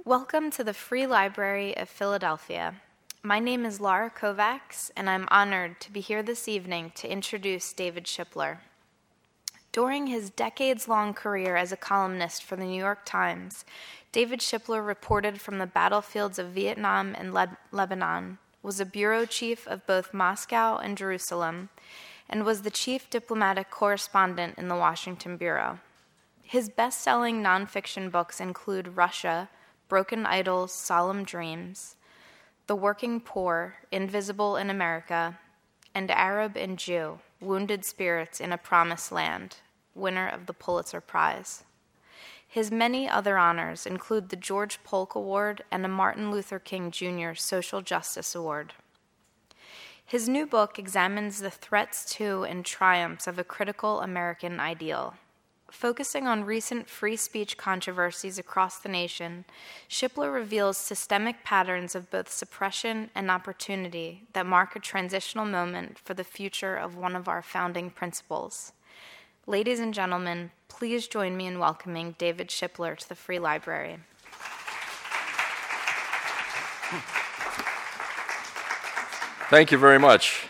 Welcome to the Free Library of Philadelphia. My name is Laura Kovacs, and I'm honored to be here this evening to introduce David Shipler. During his decades-long career as a columnist for the New York Times, David Shipler reported from the battlefields of Vietnam and Lebanon, was a bureau chief of both Moscow and Jerusalem, and was the chief diplomatic correspondent in the Washington Bureau. His best-selling nonfiction books include Russia, Broken Idols, Solemn Dreams, The Working Poor, Invisible in America, and Arab and Jew, Wounded Spirits in a Promised Land, winner of the Pulitzer Prize. His many other honors include the George Polk Award and a Martin Luther King Jr. Social Justice Award. His new book examines the threats to and triumphs of a critical American ideal. Focusing on recent free speech controversies across the nation, Shipler reveals systemic patterns of both suppression and opportunity that mark a transitional moment for the future of one of our founding principles. Ladies and gentlemen, please join me in welcoming David Shipler to the Free Library. Thank you very much.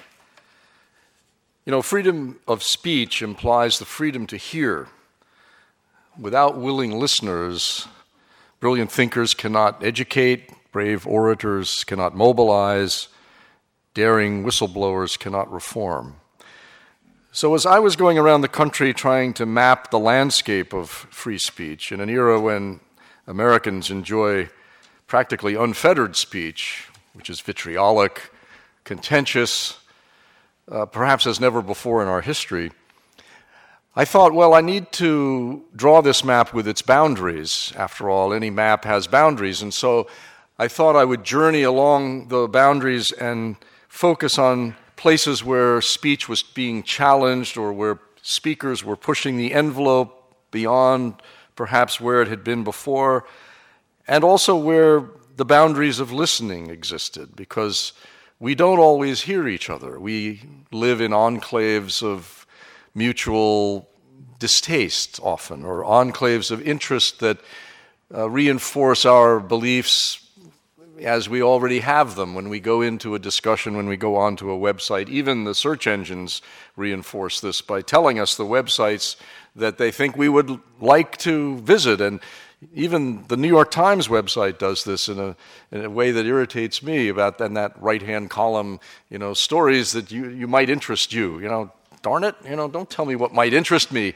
You know, freedom of speech implies the freedom to hear. Without willing listeners, brilliant thinkers cannot educate, brave orators cannot mobilize, daring whistleblowers cannot reform. So as I was going around the country trying to map the landscape of free speech in an era when Americans enjoy practically unfettered speech, which is vitriolic, contentious, perhaps as never before in our history, I thought, well, I need to draw this map with its boundaries. After all, any map has boundaries. And so I thought I would journey along the boundaries and focus on places where speech was being challenged or where speakers were pushing the envelope beyond perhaps where it had been before, and also where the boundaries of listening existed, because we don't always hear each other. We live in enclaves of mutual distaste often, or enclaves of interest that reinforce our beliefs as we already have them when we go into a discussion, when we go onto a website. Even the search engines reinforce this by telling us the websites that they think we would like to visit. And even the New York Times website does this in a way that irritates me, about in that right-hand column, stories that you might interest you, darn it, don't tell me what might interest me.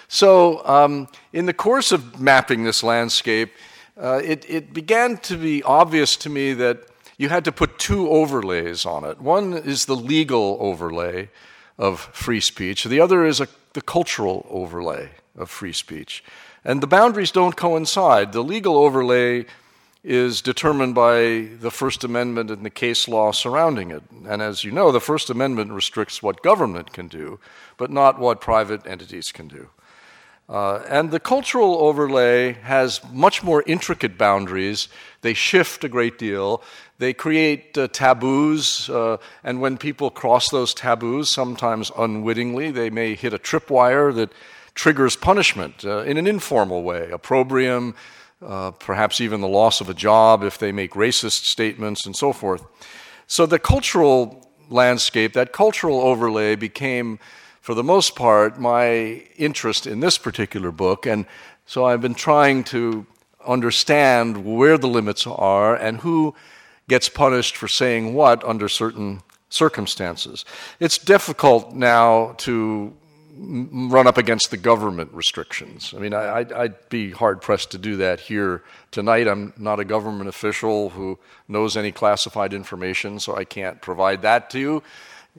So in the course of mapping this landscape, it began to be obvious to me that you had to put two overlays on it. One is the legal overlay of free speech. The other is the cultural overlay of free speech. And the boundaries don't coincide. The legal overlay is determined by the First Amendment and the case law surrounding it. And as you know, the First Amendment restricts what government can do, but not what private entities can do. And the cultural overlay has much more intricate boundaries. They shift a great deal. They create taboos, and when people cross those taboos, sometimes unwittingly, they may hit a tripwire that triggers punishment in an informal way, opprobrium, perhaps even the loss of a job if they make racist statements and so forth. So the cultural landscape, that cultural overlay became, for the most part, my interest in this particular book. And so I've been trying to understand where the limits are and who gets punished for saying what under certain circumstances. It's difficult now to run up against the government restrictions. I mean, I'd be hard-pressed to do that here tonight. I'm not a government official who knows any classified information, so I can't provide that to you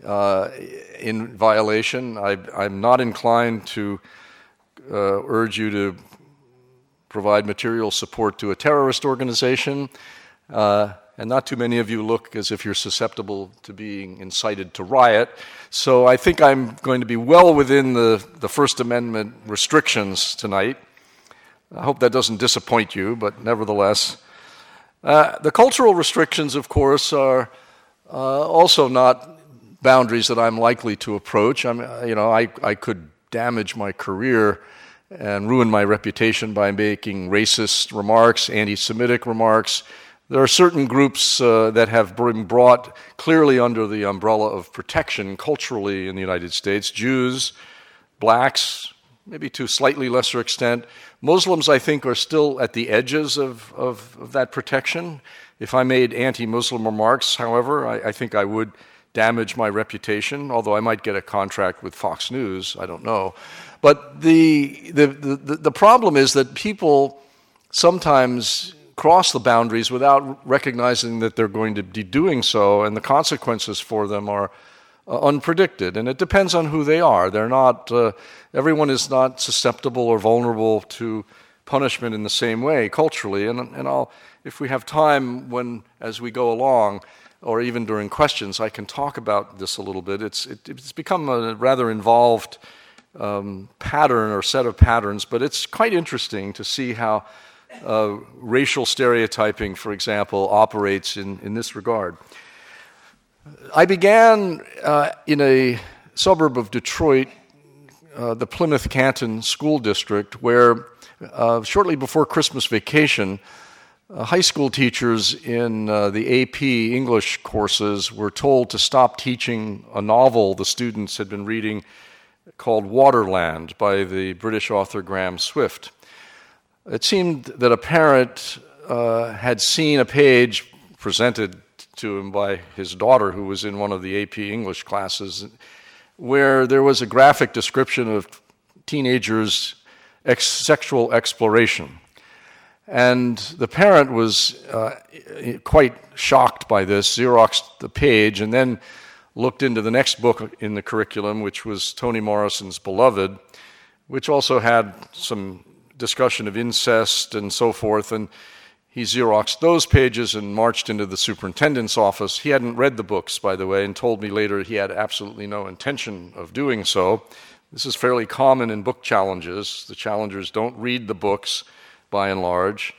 in violation. I'm not inclined to urge you to provide material support to a terrorist organization, and not too many of you look as if you're susceptible to being incited to riot. So I think I'm going to be well within the First Amendment restrictions tonight. I hope that doesn't disappoint you, but nevertheless. The cultural restrictions, of course, are also not boundaries that I'm likely to approach. I could damage my career and ruin my reputation by making racist remarks, anti-Semitic remarks. There are certain groups that have been brought clearly under the umbrella of protection culturally in the United States. Jews, blacks, maybe to a slightly lesser extent. Muslims, I think, are still at the edges of that protection. If I made anti-Muslim remarks, however, I think I would damage my reputation, although I might get a contract with Fox News, I don't know. But the problem is that people sometimes cross the boundaries without recognizing that they're going to be doing so, and the consequences for them are unpredicted. And it depends on who they are. They're not. Everyone is not susceptible or vulnerable to punishment in the same way culturally. And I'll, if we have time, as we go along, or even during questions, I can talk about this a little bit. It's become a rather involved pattern or set of patterns, but it's quite interesting to see how racial stereotyping, for example, operates in this regard. I began in a suburb of Detroit, the Plymouth Canton School District, where shortly before Christmas vacation, high school teachers in the AP English courses were told to stop teaching a novel the students had been reading called Waterland by the British author Graham Swift. It seemed that a parent had seen a page presented to him by his daughter, who was in one of the AP English classes, where there was a graphic description of teenagers' sexual exploration. And the parent was quite shocked by this, Xeroxed the page, and then looked into the next book in the curriculum, which was Toni Morrison's Beloved, which also had some discussion of incest and so forth, and he Xeroxed those pages and marched into the superintendent's office. He hadn't read the books, by the way, and told me later he had absolutely no intention of doing so. This is fairly common in book challenges. The challengers don't read the books, by and large.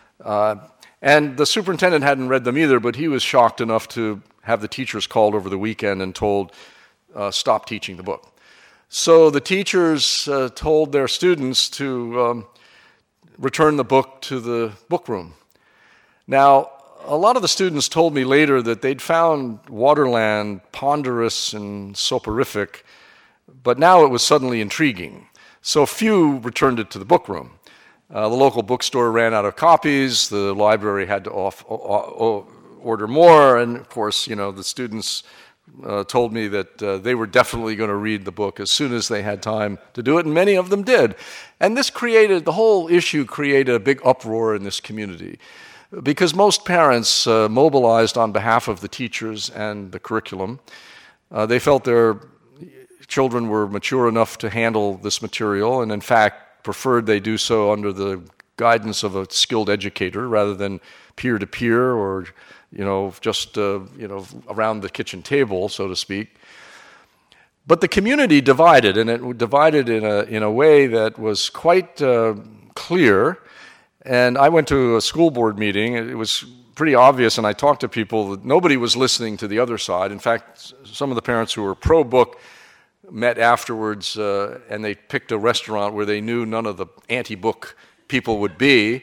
And the superintendent hadn't read them either, but he was shocked enough to have the teachers called over the weekend and told, stop teaching the book. So the teachers told their students to return the book to the book room. Now, a lot of the students told me later that they'd found Waterland ponderous and soporific, but now it was suddenly intriguing. So few returned it to the book room. The local bookstore ran out of copies. The library had to order more, and of course, the students told me that they were definitely going to read the book as soon as they had time to do it, and many of them did. And the whole issue created a big uproar in this community, because most parents mobilized on behalf of the teachers and the curriculum. They felt their children were mature enough to handle this material, and in fact preferred they do so under the guidance of a skilled educator rather than peer-to-peer or just around the kitchen table, so to speak. But the community divided, and it divided in a way that was quite clear. And I went to a school board meeting. It was pretty obvious, and I talked to people, that nobody was listening to the other side. In fact, some of the parents who were pro-book met afterwards, and they picked a restaurant where they knew none of the anti-book people would be.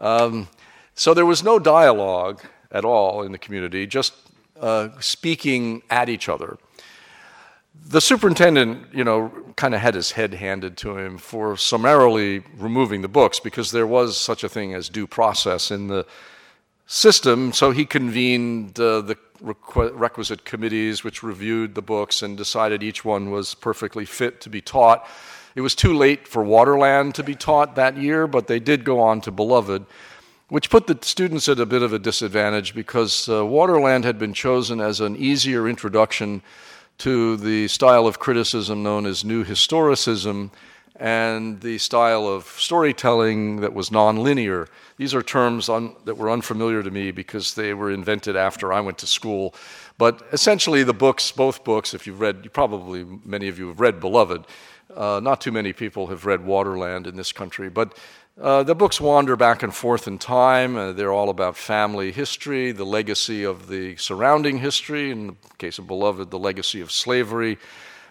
So there was no dialogue at all in the community, just speaking at each other. The superintendent, kind of had his head handed to him for summarily removing the books, because there was such a thing as due process in the system. So he convened the requisite committees which reviewed the books and decided each one was perfectly fit to be taught. It was too late for Waterland to be taught that year, but they did go on to Beloved, which put the students at a bit of a disadvantage, because Waterland had been chosen as an easier introduction to the style of criticism known as New Historicism and the style of storytelling that was nonlinear. These are terms that were unfamiliar to me because they were invented after I went to school. But essentially both books, if you've read, probably many of you have read Beloved. Not too many people have read Waterland in this country, but the books wander back and forth in time. They're all about family history, the legacy of the surrounding history, in the case of Beloved, the legacy of slavery,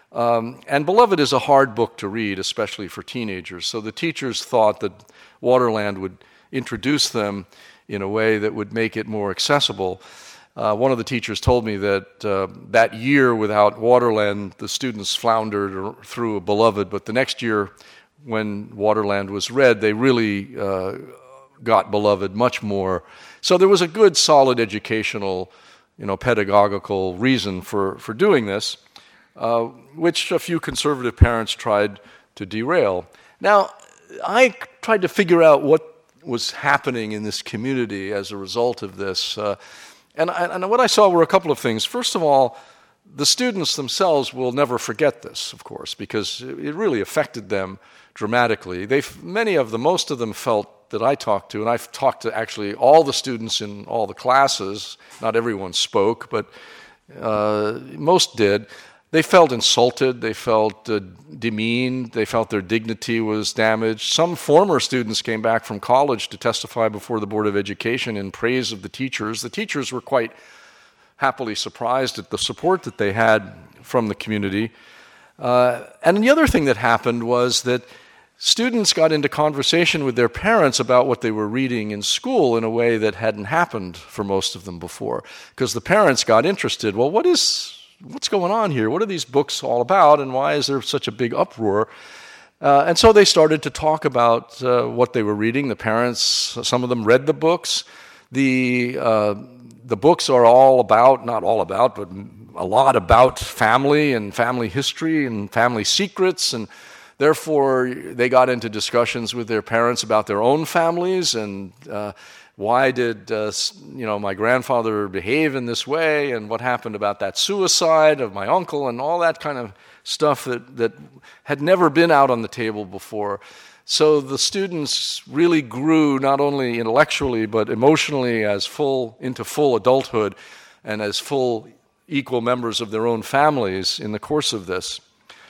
And Beloved is a hard book to read, especially for teenagers. So the teachers thought that Waterland would introduce them in a way that would make it more accessible. One of the teachers told me that that year without Waterland, the students floundered through Beloved, but the next year when Waterland was read, they really got Beloved much more. So there was a good, solid educational, pedagogical reason for doing this, which a few conservative parents tried to derail. Now, I tried to figure out what was happening in this community as a result of this. And what I saw were a couple of things. First of all, the students themselves will never forget this, of course, because it really affected them dramatically. Most of them felt that I talked to, and I've talked to actually all the students in all the classes. Not everyone spoke, but most did. They felt insulted, they felt demeaned, they felt their dignity was damaged. Some former students came back from college to testify before the Board of Education in praise of the teachers. The teachers were quite happily surprised at the support that they had from the community. And the other thing that happened was that students got into conversation with their parents about what they were reading in school in a way that hadn't happened for most of them before, because the parents got interested. Well, what's going on here? What are these books all about, and why is there such a big uproar? And so they started to talk about what they were reading. The parents, some of them read the books. The books are not all about, but a lot about family and family history and family secrets, and therefore they got into discussions with their parents about their own families and why did my grandfather behave in this way, and what happened about that suicide of my uncle, and all that kind of stuff that had never been out on the table before. So the students really grew not only intellectually but emotionally into full adulthood and as full equal members of their own families in the course of this.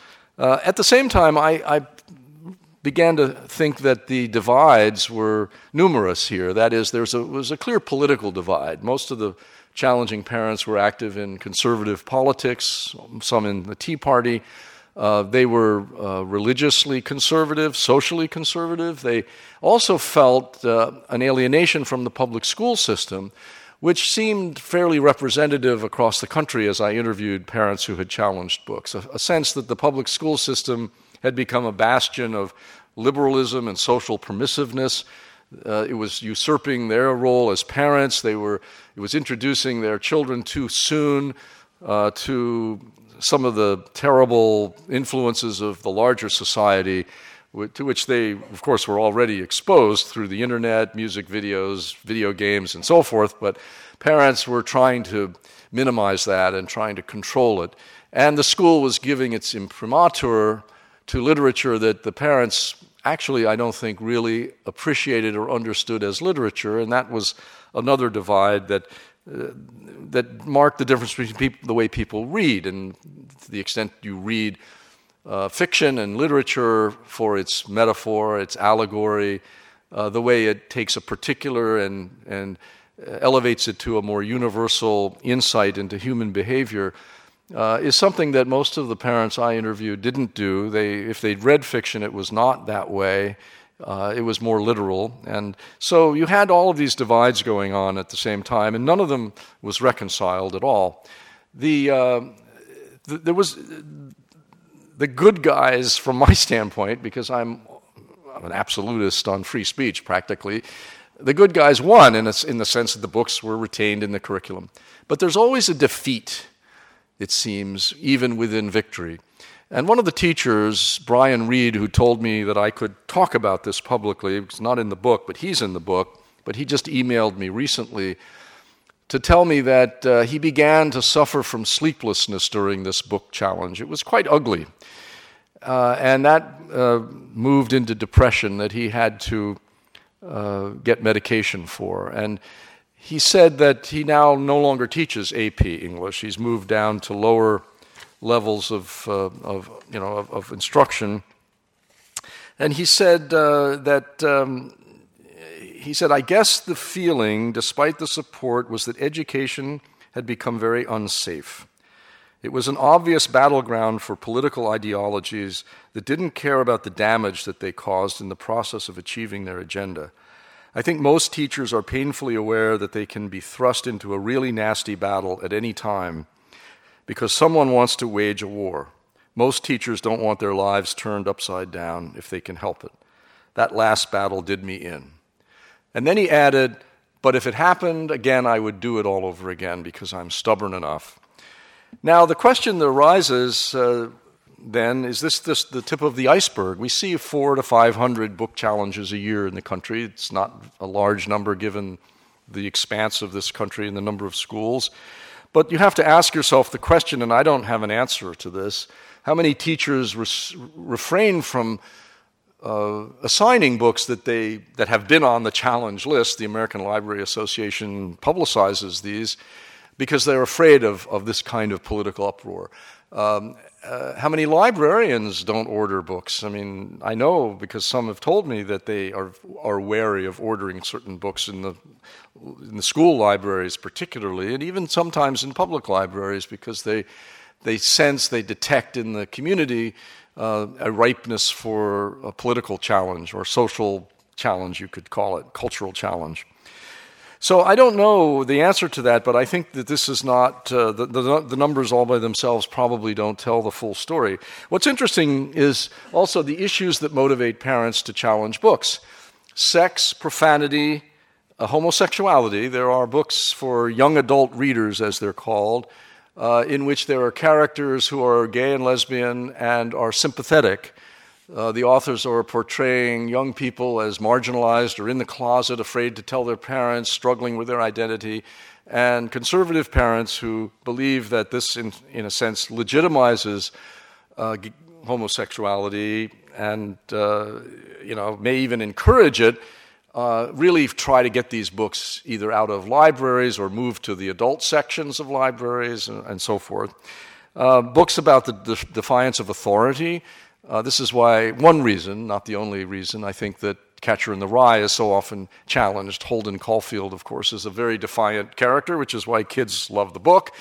At the same time, I began to think that the divides were numerous here. That is, there was a clear political divide. Most of the challenging parents were active in conservative politics, some in the Tea Party. They were religiously conservative, socially conservative. They also felt an alienation from the public school system, which seemed fairly representative across the country as I interviewed parents who had challenged books. A sense that the public school system had become a bastion of liberalism and social permissiveness. It was usurping their role as parents. It was introducing their children too soon to some of the terrible influences of the larger society, to which they, of course, were already exposed through the internet, music videos, video games, and so forth. But parents were trying to minimize that and trying to control it. And the school was giving its imprimatur to literature that the parents actually, I don't think, really appreciated or understood as literature, and that was another divide that marked the difference between the way people read, and to the extent you read fiction and literature for its metaphor, its allegory, the way it takes a particular and elevates it to a more universal insight into human behavior, is something that most of the parents I interviewed didn't do. If they'd read fiction, it was not that way. It was more literal. And so you had all of these divides going on at the same time, and none of them was reconciled at all. There was the good guys, from my standpoint, because I'm an absolutist on free speech practically, the good guys won in the sense that the books were retained in the curriculum. But there's always a defeat, it seems, even within victory. And one of the teachers, Brian Reed, who told me that I could talk about this publicly, it's not in the book, but he's in the book, but he just emailed me recently to tell me that he began to suffer from sleeplessness during this book challenge. It was quite ugly. And that moved into depression that he had to get medication for. And he said that he now no longer teaches AP English. He's moved down to lower levels of instruction. And he said I guess the feeling, despite the support, was that education had become very unsafe. It was an obvious battleground for political ideologies that didn't care about the damage that they caused in the process of achieving their agenda. I think most teachers are painfully aware that they can be thrust into a really nasty battle at any time because someone wants to wage a war. Most teachers don't want their lives turned upside down if they can help it. That last battle did me in. And then he added, but if it happened again, I would do it all over again because I'm stubborn enough. Now, the question that arises then, is this the tip of the iceberg? We see 400 to 500 book challenges a year in the country. It's not a large number given the expanse of this country and the number of schools. But you have to ask yourself the question, and I don't have an answer to this, how many teachers refrain from assigning books that have been on the challenge list? The American Library Association publicizes these because they're afraid of this kind of political uproar. How many librarians don't order books? I mean, I know because some have told me that they are wary of ordering certain books in the school libraries particularly, and even sometimes in public libraries because they detect in the community a ripeness for a political challenge or social challenge, you could call it, cultural challenge. So I don't know the answer to that, but I think that this is not, the numbers all by themselves probably don't tell the full story. What's interesting is also the issues that motivate parents to challenge books. Sex, profanity, homosexuality. There are books for young adult readers, as they're called, in which there are characters who are gay and lesbian and are sympathetic. The authors are portraying young people as marginalized or in the closet, afraid to tell their parents, struggling with their identity, and conservative parents who believe that this, in a sense, legitimizes homosexuality and may even encourage it, really try to get these books either out of libraries or moved to the adult sections of libraries and so forth. Books about the defiance of authority. This is why, one reason, not the only reason, I think that Catcher in the Rye is so often challenged. Holden Caulfield, of course, is a very defiant character, which is why kids love the book.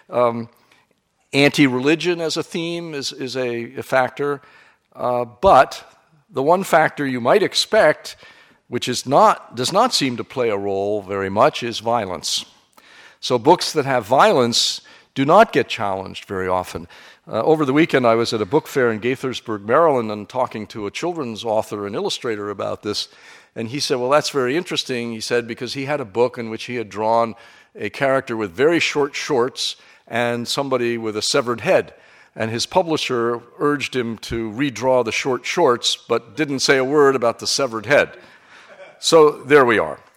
Anti-religion as a theme is a factor. But the one factor you might expect, which does not seem to play a role very much, is violence. So books that have violence do not get challenged very often. Over the weekend, I was at a book fair in Gaithersburg, Maryland, and talking to a children's author and illustrator about this. And he said, well, that's very interesting, he said, because he had a book in which he had drawn a character with very short shorts and somebody with a severed head. And his publisher urged him to redraw the short shorts, but didn't say a word about the severed head. So there we are.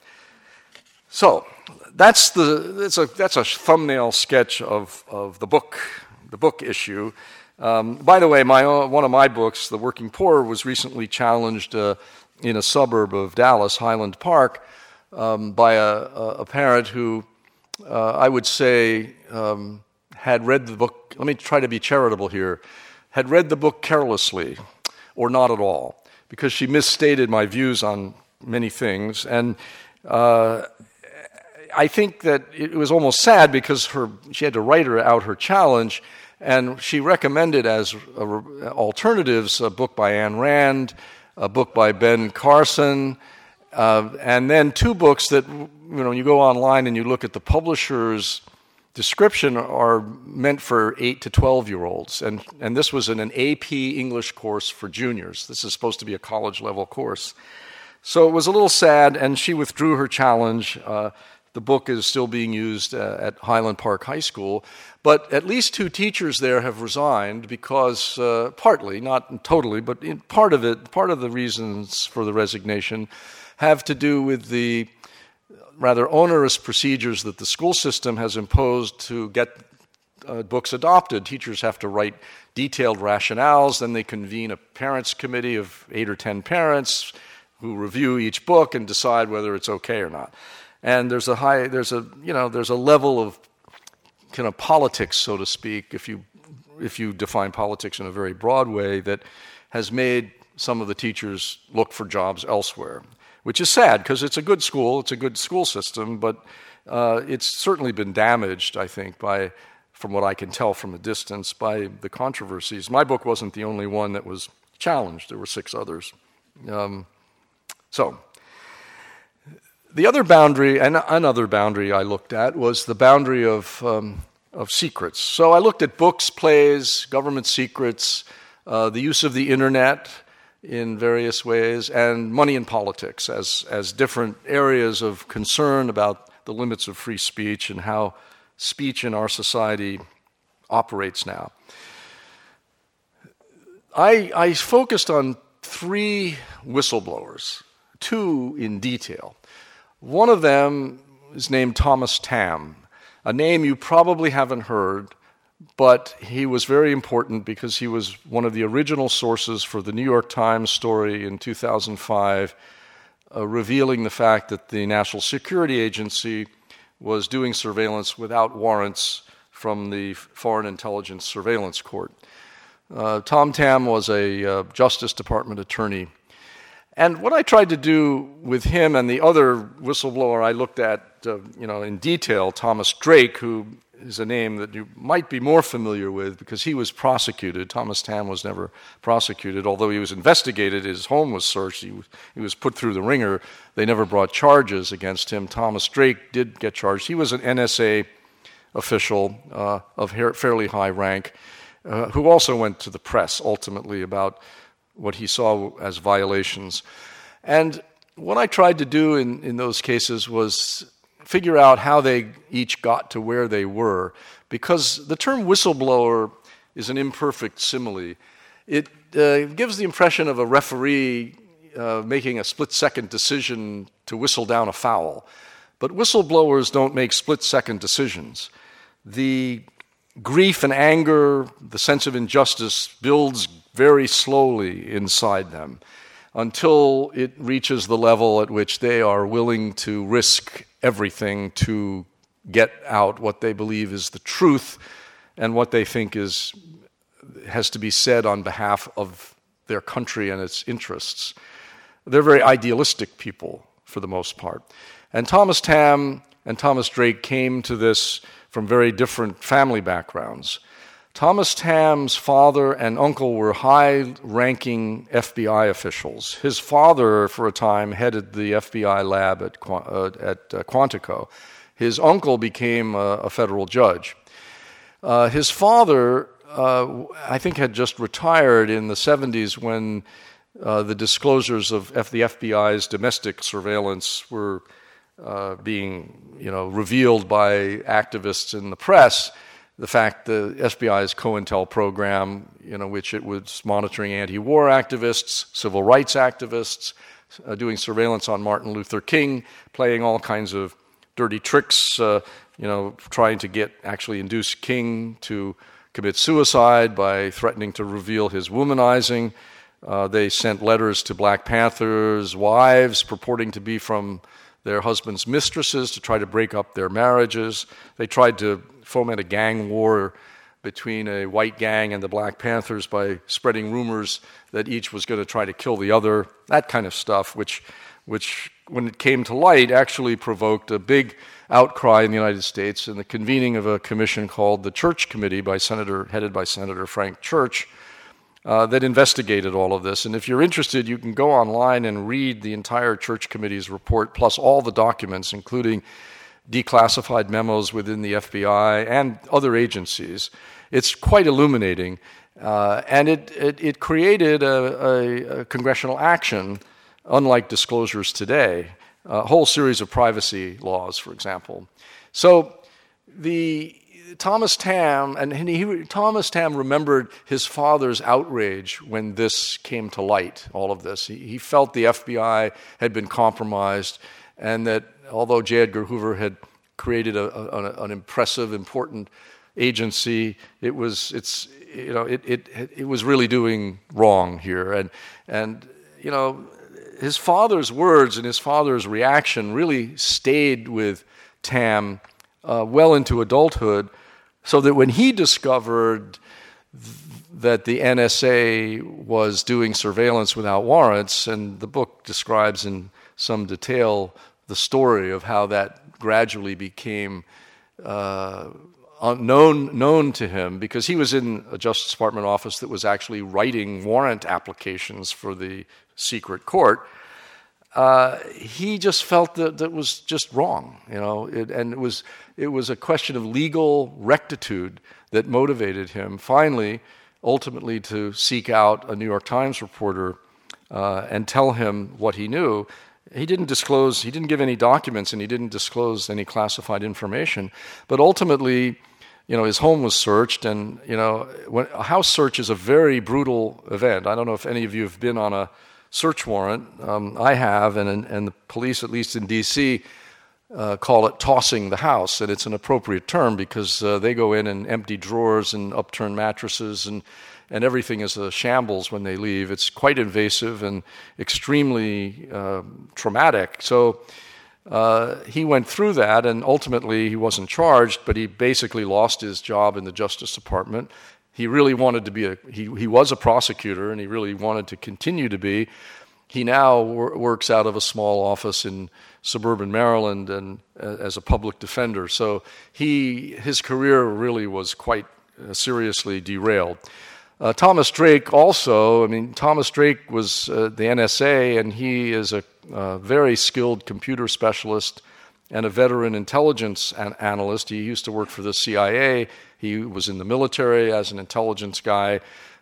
So that's a thumbnail sketch of the book issue. By the way, one of my books, The Working Poor, was recently challenged in a suburb of Dallas, Highland Park, by a parent who I would say had read the book, let me try to be charitable here, had read the book carelessly or not at all, because she misstated my views on many things. And I think that it was almost sad because she had to write out her challenge, and she recommended as alternatives a book by Ayn Rand, a book by Ben Carson, and then two books that, you go online and you look at the publisher's description, are meant for 8 to 12-year-olds. And this was in an AP English course for juniors. This is supposed to be a college-level course. So it was a little sad, and she withdrew her challenge. The book is still being used at Highland Park High School, but at least 2 teachers there have resigned because, partly, not totally, but part of the reasons for the resignation have to do with the rather onerous procedures that the school system has imposed to get books adopted. Teachers have to write detailed rationales, then they convene a parents' committee of 8 or 10 parents who review each book and decide whether it's okay or not. And there's a level of kind of politics, so to speak, if you define politics in a very broad way, that has made some of the teachers look for jobs elsewhere, which is sad because it's a good school system, but it's certainly been damaged, I think, by from what I can tell from a distance, by the controversies. My book wasn't the only one that was challenged. There were 6 others. So, the other boundary, and another boundary I looked at, was the boundary of secrets. So I looked at books, plays, government secrets, the use of the internet in various ways, and money and politics as different areas of concern about the limits of free speech and how speech in our society operates now. I focused on 3 whistleblowers, 2 in detail. One of them is named Thomas Tamm, a name you probably haven't heard, but he was very important because he was one of the original sources for the New York Times story in 2005, revealing the fact that the National Security Agency was doing surveillance without warrants from the Foreign Intelligence Surveillance Court. Tom Tamm was a Justice Department attorney. And what I tried to do with him and the other whistleblower I looked at in detail, Thomas Drake, who is a name that you might be more familiar with because he was prosecuted. Thomas Tamm was never prosecuted, although he was investigated. His home was searched. He was put through the ringer. They never brought charges against him. Thomas Drake did get charged. He was an NSA official of fairly high rank who also went to the press ultimately about what he saw as violations. And what I tried to do in those cases was figure out how they each got to where they were, because the term whistleblower is an imperfect simile. It gives the impression of a referee making a split-second decision to whistle down a foul. But whistleblowers don't make split-second decisions. The grief and anger, the sense of injustice builds very slowly inside them until it reaches the level at which they are willing to risk everything to get out what they believe is the truth and what they think has to be said on behalf of their country and its interests. They're very idealistic people for the most part. And Thomas Tamm and Thomas Drake came to this from very different family backgrounds. Thomas Tamm's father and uncle were high-ranking FBI officials. His father, for a time, headed the FBI lab at Quantico. His uncle became a federal judge. His father, I think, had just retired in the 70s when the disclosures of the FBI's domestic surveillance were being, revealed by activists in the press. The fact the FBI's COINTEL program, which it was monitoring anti-war activists, civil rights activists, doing surveillance on Martin Luther King, playing all kinds of dirty tricks, trying to induce King to commit suicide by threatening to reveal his womanizing. They sent letters to Black Panthers' wives purporting to be from their husbands' mistresses to try to break up their marriages. They tried to foment a gang war between a white gang and the Black Panthers by spreading rumors that each was going to try to kill the other, that kind of stuff, which when it came to light, actually provoked a big outcry in the United States and the convening of a commission called the Church Committee headed by Senator Frank Church, that investigated all of this. And if you're interested, you can go online and read the entire Church Committee's report, plus all the documents, including declassified memos within the FBI and other agencies. It's quite illuminating, and it created a congressional action, unlike disclosures today, a whole series of privacy laws, for example. So Thomas Tamm remembered his father's outrage when this came to light, all of this. He felt the FBI had been compromised, and that although J. Edgar Hoover had created an impressive, important agency, it was really doing wrong here. And his father's words and his father's reaction really stayed with Tamm well into adulthood, so that when he discovered that the NSA was doing surveillance without warrants, and the book describes in some detail the story of how that gradually became known to him because he was in a Justice Department office that was actually writing warrant applications for the secret court. He just felt that was just wrong, and it was a question of legal rectitude that motivated him ultimately to seek out a New York Times reporter and tell him what he knew. He didn't give any documents, and he didn't disclose any classified information. But ultimately, his home was searched, and a house search is a very brutal event. I don't know if any of you have been on a search warrant. I have, and the police, at least in D.C., call it tossing the house, and it's an appropriate term because they go in and empty drawers and upturn mattresses, and everything is a shambles when they leave. It's quite invasive and extremely traumatic. So he went through that, and ultimately he wasn't charged, but he basically lost his job in the Justice Department. He really wanted to be he was a prosecutor, and he really wanted to continue to be. He now works out of a small office in suburban Maryland and as a public defender. So his career really was quite seriously derailed. Thomas Drake also, Thomas Drake was the NSA, and he is a very skilled computer specialist and a veteran intelligence analyst. He used to work for the CIA. He was in the military as an intelligence guy.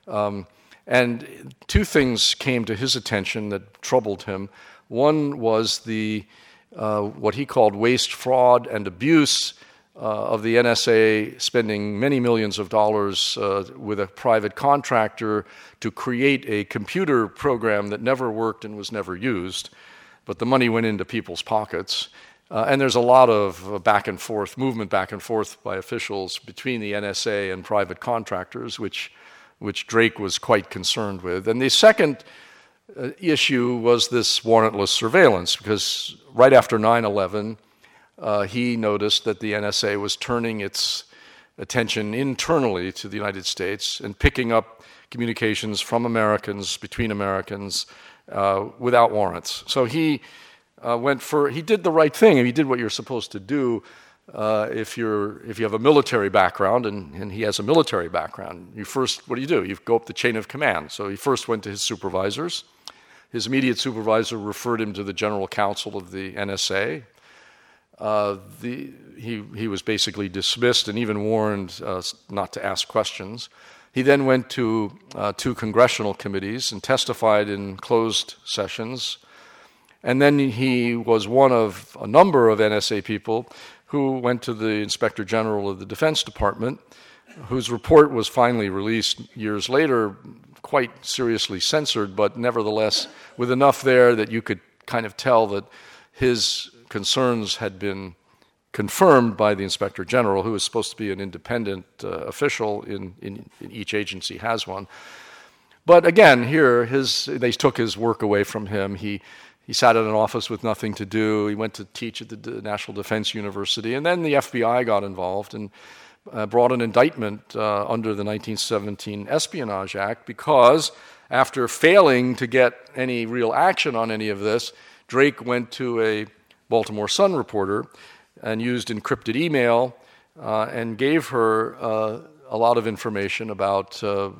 And two things came to his attention that troubled him. One was what he called waste, fraud, and abuse of the NSA spending many millions of dollars with a private contractor to create a computer program that never worked and was never used, but the money went into people's pockets. And there's a lot of movement back and forth by officials between the NSA and private contractors, which Drake was quite concerned with. And the second issue was this warrantless surveillance, because right after 9/11, he noticed that the NSA was turning its attention internally to the United States and picking up communications from Americans, between Americans, without warrants. So he did the right thing, and he did what you're supposed to do if you have a military background, and he has a military background. What do? You go up the chain of command. So he first went to his supervisors. His immediate supervisor referred him to the general counsel of the NSA. He was basically dismissed and even warned not to ask questions. He then went to two congressional committees and testified in closed sessions. And then he was one of a number of NSA people who went to the Inspector General of the Defense Department, whose report was finally released years later, quite seriously censored, but nevertheless with enough there that you could kind of tell that his concerns had been confirmed by the Inspector General, who is supposed to be an independent official in each agency has one. But again, here they took his work away from him. He sat in an office with nothing to do. He went to teach at the National Defense University, and then the FBI got involved and brought an indictment under the 1917 Espionage Act, because after failing to get any real action on any of this, Drake went to a Baltimore Sun reporter and used encrypted email and gave her a lot of information about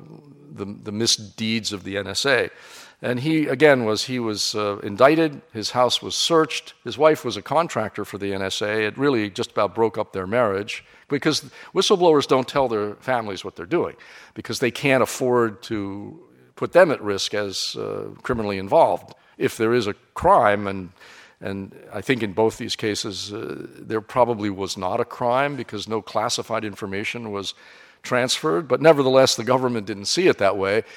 the misdeeds of the NSA. And he was indicted. His house was searched. His wife was a contractor for the NSA. It really just about broke up their marriage, because whistleblowers don't tell their families what they're doing, because they can't afford to put them at risk as criminally involved if there is a crime. And I think in both these cases, there probably was not a crime because no classified information was transferred. But nevertheless, the government didn't see it that way.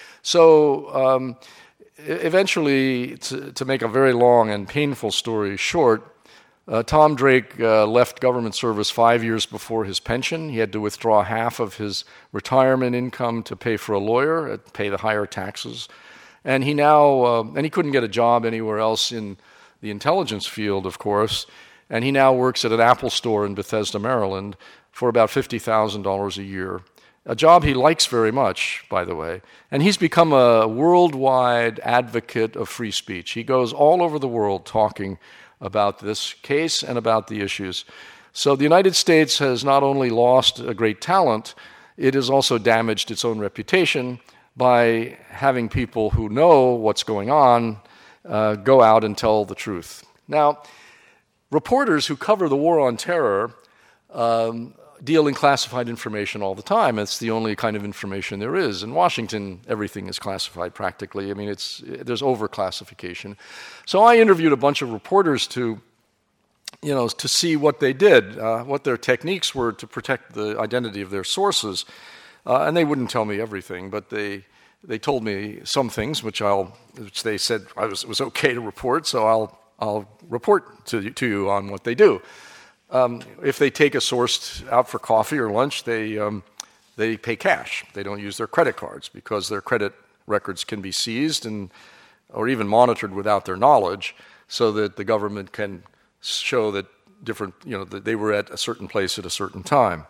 So eventually, to make a very long and painful story short, Tom Drake left government service 5 years before his pension. He had to withdraw half of his retirement income to pay for a lawyer, pay the higher taxes. And he couldn't get a job anywhere else in the intelligence field, of course, and he now works at an Apple store in Bethesda, Maryland, for about $50,000 a year. A job he likes very much, by the way. And he's become a worldwide advocate of free speech. He goes all over the world talking about this case and about the issues. So the United States has not only lost a great talent, it has also damaged its own reputation by having people who know what's going on go out and tell the truth. Now, reporters who cover the war on terror deal in classified information all the time. It's the only kind of information there is. In Washington, everything is classified practically. I mean, there's overclassification. So I interviewed a bunch of reporters to see what they did, what their techniques were to protect the identity of their sources. And they wouldn't tell me everything, but they told me some things which they said it was okay to report, so I'll report to you on what they do. If they take a source out for coffee or lunch, they pay cash. They don't use their credit cards because their credit records can be seized or even monitored without their knowledge, so that the government can show that that they were at a certain place at a certain time.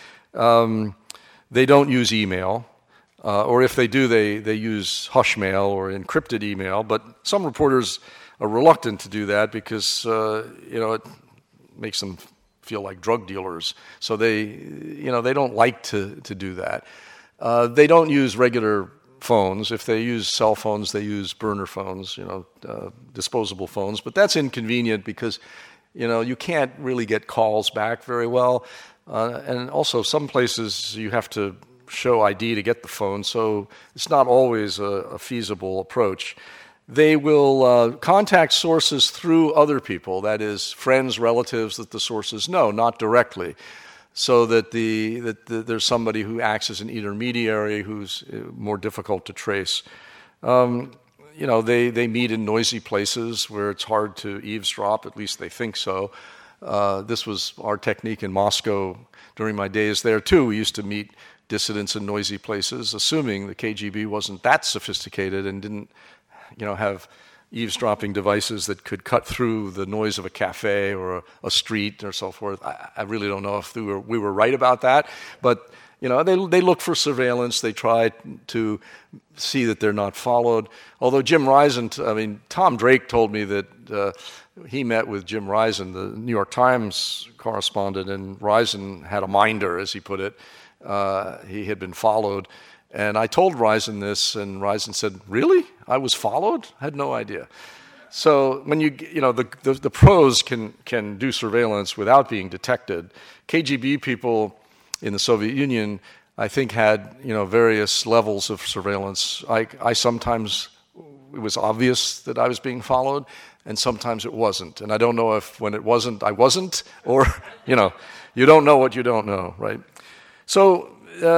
They don't use email, or if they do, they use hush mail or encrypted email. But some reporters are reluctant to do that because it makes them feel like drug dealers. So they don't like to do that. They don't use regular phones. If they use cell phones, they use burner phones, disposable phones. But that's inconvenient because, you can't really get calls back very well. And also some places you have to show ID to get the phone, so it's not always a feasible approach. They will contact sources through other people, that is, friends, relatives that the sources know, not directly, so that there's somebody who acts as an intermediary who's more difficult to trace. They meet in noisy places where it's hard to eavesdrop, at least they think so. This was our technique in Moscow during my days there, too. We used to meet dissidents in noisy places, assuming the KGB wasn't that sophisticated and didn't have eavesdropping devices that could cut through the noise of a cafe or a street or so forth. I really don't know if we were right about that, but they look for surveillance. They try to see that they're not followed. Although Tom Drake told me that he met with Jim Risen, the New York Times correspondent, and Risen had a minder, as he put it. He had been followed. And I told Risen this, and Risen said, "Really? I was followed? I had no idea." So when the pros can do surveillance without being detected. KGB people in the Soviet Union, I think, had various levels of surveillance. I sometimes, it was obvious that I was being followed, and sometimes it wasn't. And I don't know if when it wasn't, I wasn't, or you don't know what you don't know, right? So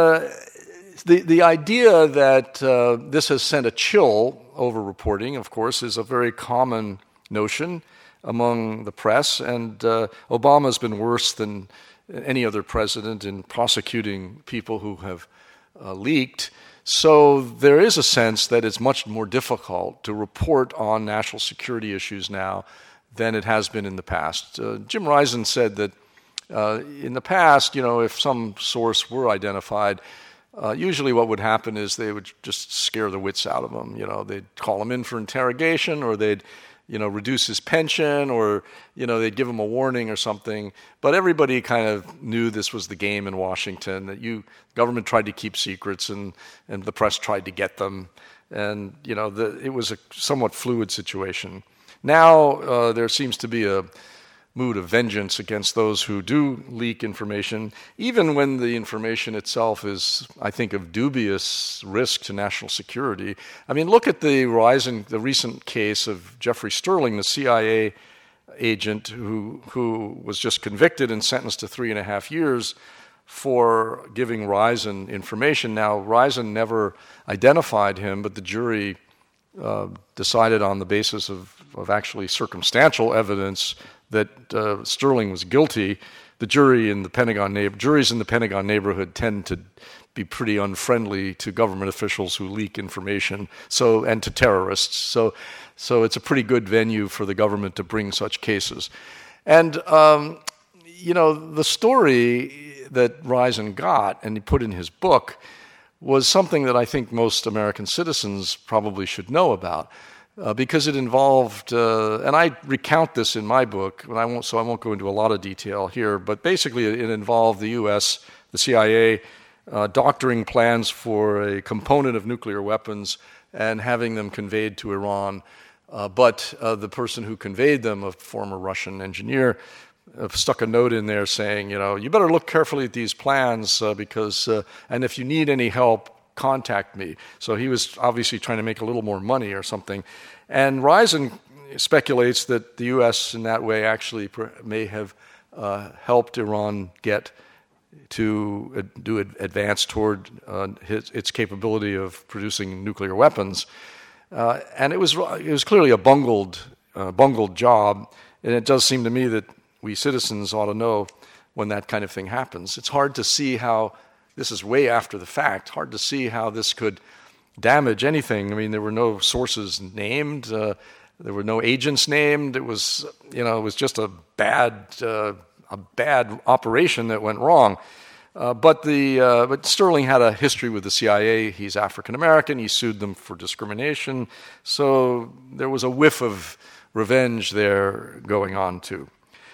the idea that this has sent a chill over reporting, of course, is a very common notion among the press, and Obama's been worse than any other president in prosecuting people who have leaked. So there is a sense that it's much more difficult to report on national security issues now than it has been in the past. Jim Risen said that in the past, if some source were identified, usually what would happen is they would just scare the wits out of him. They'd call him in for interrogation, or they'd reduce his pension, or they'd give him a warning or something. But everybody kind of knew this was the game in Washington, that government tried to keep secrets and the press tried to get them. And it was a somewhat fluid situation. Now there seems to be a mood of vengeance against those who do leak information, even when the information itself is, I think, of dubious risk to national security. I mean, look at the recent case of Jeffrey Sterling, the CIA agent who was just convicted and sentenced to 3.5 years for giving Risen information. Now, Risen never identified him, but the jury decided on the basis of actually circumstantial evidence that Sterling was guilty. The juries in the Pentagon neighborhood tend to be pretty unfriendly to government officials who leak information, and to terrorists. So it's a pretty good venue for the government to bring such cases. And the story that Risen got and he put in his book was something that I think most American citizens probably should know about. because it involved, and I recount this in my book, and I won't go into a lot of detail here, but basically it involved the U.S., the CIA, doctoring plans for a component of nuclear weapons and having them conveyed to Iran. But the person who conveyed them, a former Russian engineer, stuck a note in there saying, you better look carefully at these plans because, and if you need any help, contact me. So he was obviously trying to make a little more money or something. And Risen speculates that the U.S. in that way actually may have helped Iran get to advance toward its capability of producing nuclear weapons. And it was clearly a bungled job, and it does seem to me that we citizens ought to know when that kind of thing happens. It's hard to see how, this is way after the fact, hard to see how this could damage anything. I mean, there were no sources named, there were no agents named. It was just a bad operation that went wrong. But Sterling had a history with the CIA. He's African American. He sued them for discrimination. So there was a whiff of revenge there going on too.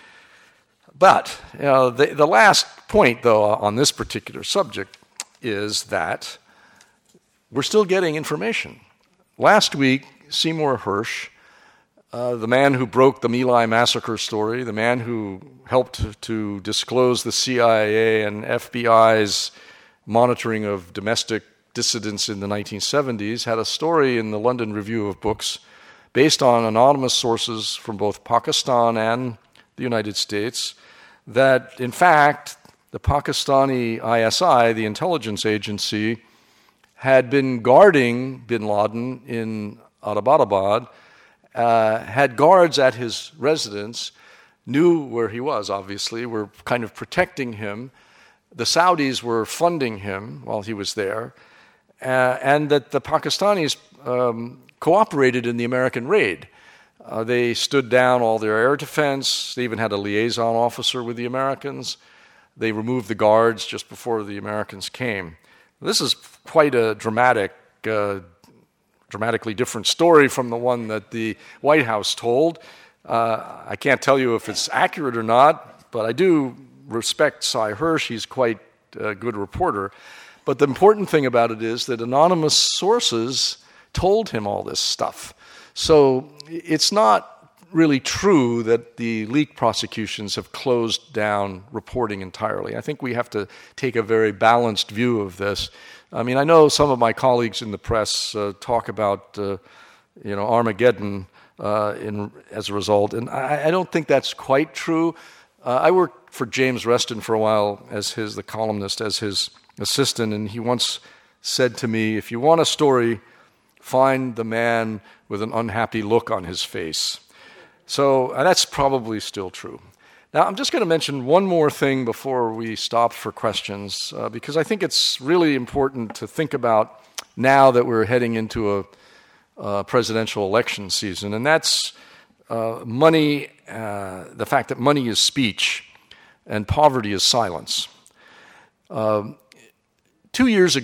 But the last point, though, on this particular subject is that we're still getting information. Last week, Seymour Hersh, the man who broke the My Lai massacre story, the man who helped to disclose the CIA and FBI's monitoring of domestic dissidents in the 1970s, had a story in the London Review of Books based on anonymous sources from both Pakistan and the United States that, in fact, the Pakistani ISI, the intelligence agency, had been guarding bin Laden in Abbottabad, had guards at his residence, knew where he was, obviously, were kind of protecting him. The Saudis were funding him while he was there, and that the Pakistanis cooperated in the American raid. They stood down all their air defense. They even had a liaison officer with the Americans. They removed the guards just before the Americans came. This is quite a dramatically different story from the one that the White House told. I can't tell you if it's accurate or not, but I do respect Sy Hersh. He's quite a good reporter. But the important thing about it is that anonymous sources told him all this stuff. So it's not really true that the leak prosecutions have closed down reporting entirely. I think we have to take a very balanced view of this. I mean, I know some of my colleagues in the press talk about, Armageddon as a result, and I don't think that's quite true. I worked for James Reston for a while as the columnist, as his assistant, and he once said to me, if you want a story, find the man with an unhappy look on his face. So that's probably still true. Now, I'm just going to mention one more thing before we stop for questions, because I think it's really important to think about now that we're heading into a presidential election season, and that's money, the fact that money is speech and poverty is silence. 1 to 2 years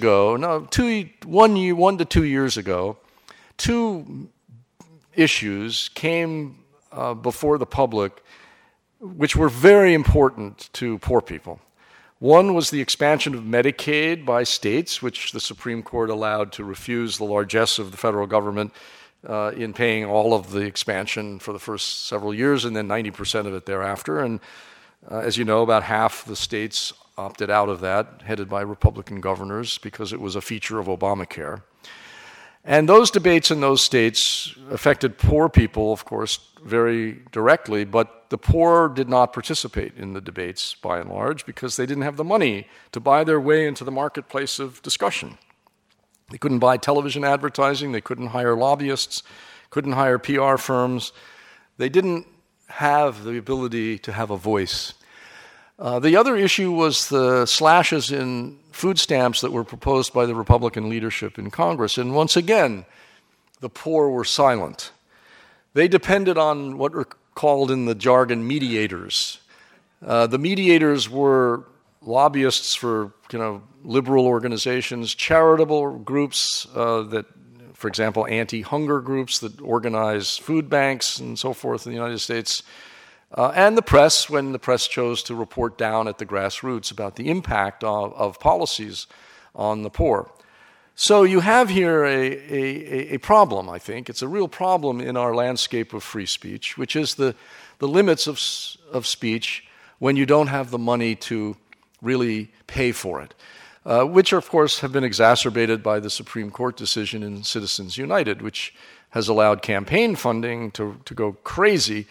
ago, two issues came before the public which were very important to poor people. One was the expansion of Medicaid by states, which the Supreme Court allowed to refuse the largesse of the federal government in paying all of the expansion for the first several years and then 90% of it thereafter. And as you know, about half the states opted out of that, headed by Republican governors, because it was a feature of Obamacare. And those debates in those states affected poor people, of course, very directly, but the poor did not participate in the debates by and large because they didn't have the money to buy their way into the marketplace of discussion. They couldn't buy television advertising, they couldn't hire lobbyists, couldn't hire PR firms. They didn't have the ability to have a voice. The other issue was the slashes in food stamps that were proposed by the Republican leadership in Congress. And once again, the poor were silent. They depended on what were called in the jargon mediators. The mediators were lobbyists for liberal organizations, charitable groups that for example, anti-hunger groups that organize food banks and so forth in the United States, and the press, when the press chose to report down at the grassroots about the impact of policies on the poor. So you have here a problem, I think. It's a real problem in our landscape of free speech, which is the limits of speech when you don't have the money to really pay for it, which, of course, have been exacerbated by the Supreme Court decision in Citizens United, which has allowed campaign funding to go crazy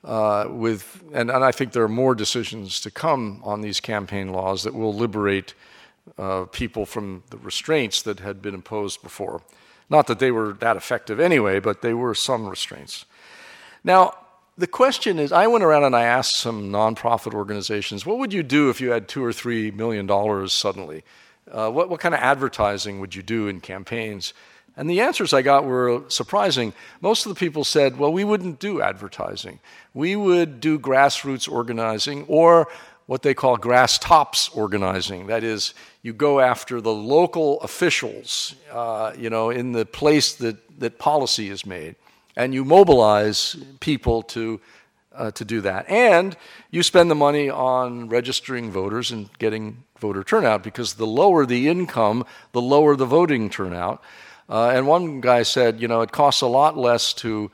and I think there are more decisions to come on these campaign laws that will liberate people from the restraints that had been imposed before. Not that they were that effective anyway, but they were some restraints. Now, the question is, I went around and I asked some nonprofit organizations, what would you do if you had $2 or $3 million suddenly? What kind of advertising would you do in campaigns? And the answers I got were surprising. Most of the people said, well, we wouldn't do advertising. We would do grassroots organizing or what they call grass tops organizing. That is, you go after the local officials, in the place that policy is made, and you mobilize people to do that. And you spend the money on registering voters and getting voter turnout, because the lower the income, the lower the voting turnout. And one guy said, it costs a lot less to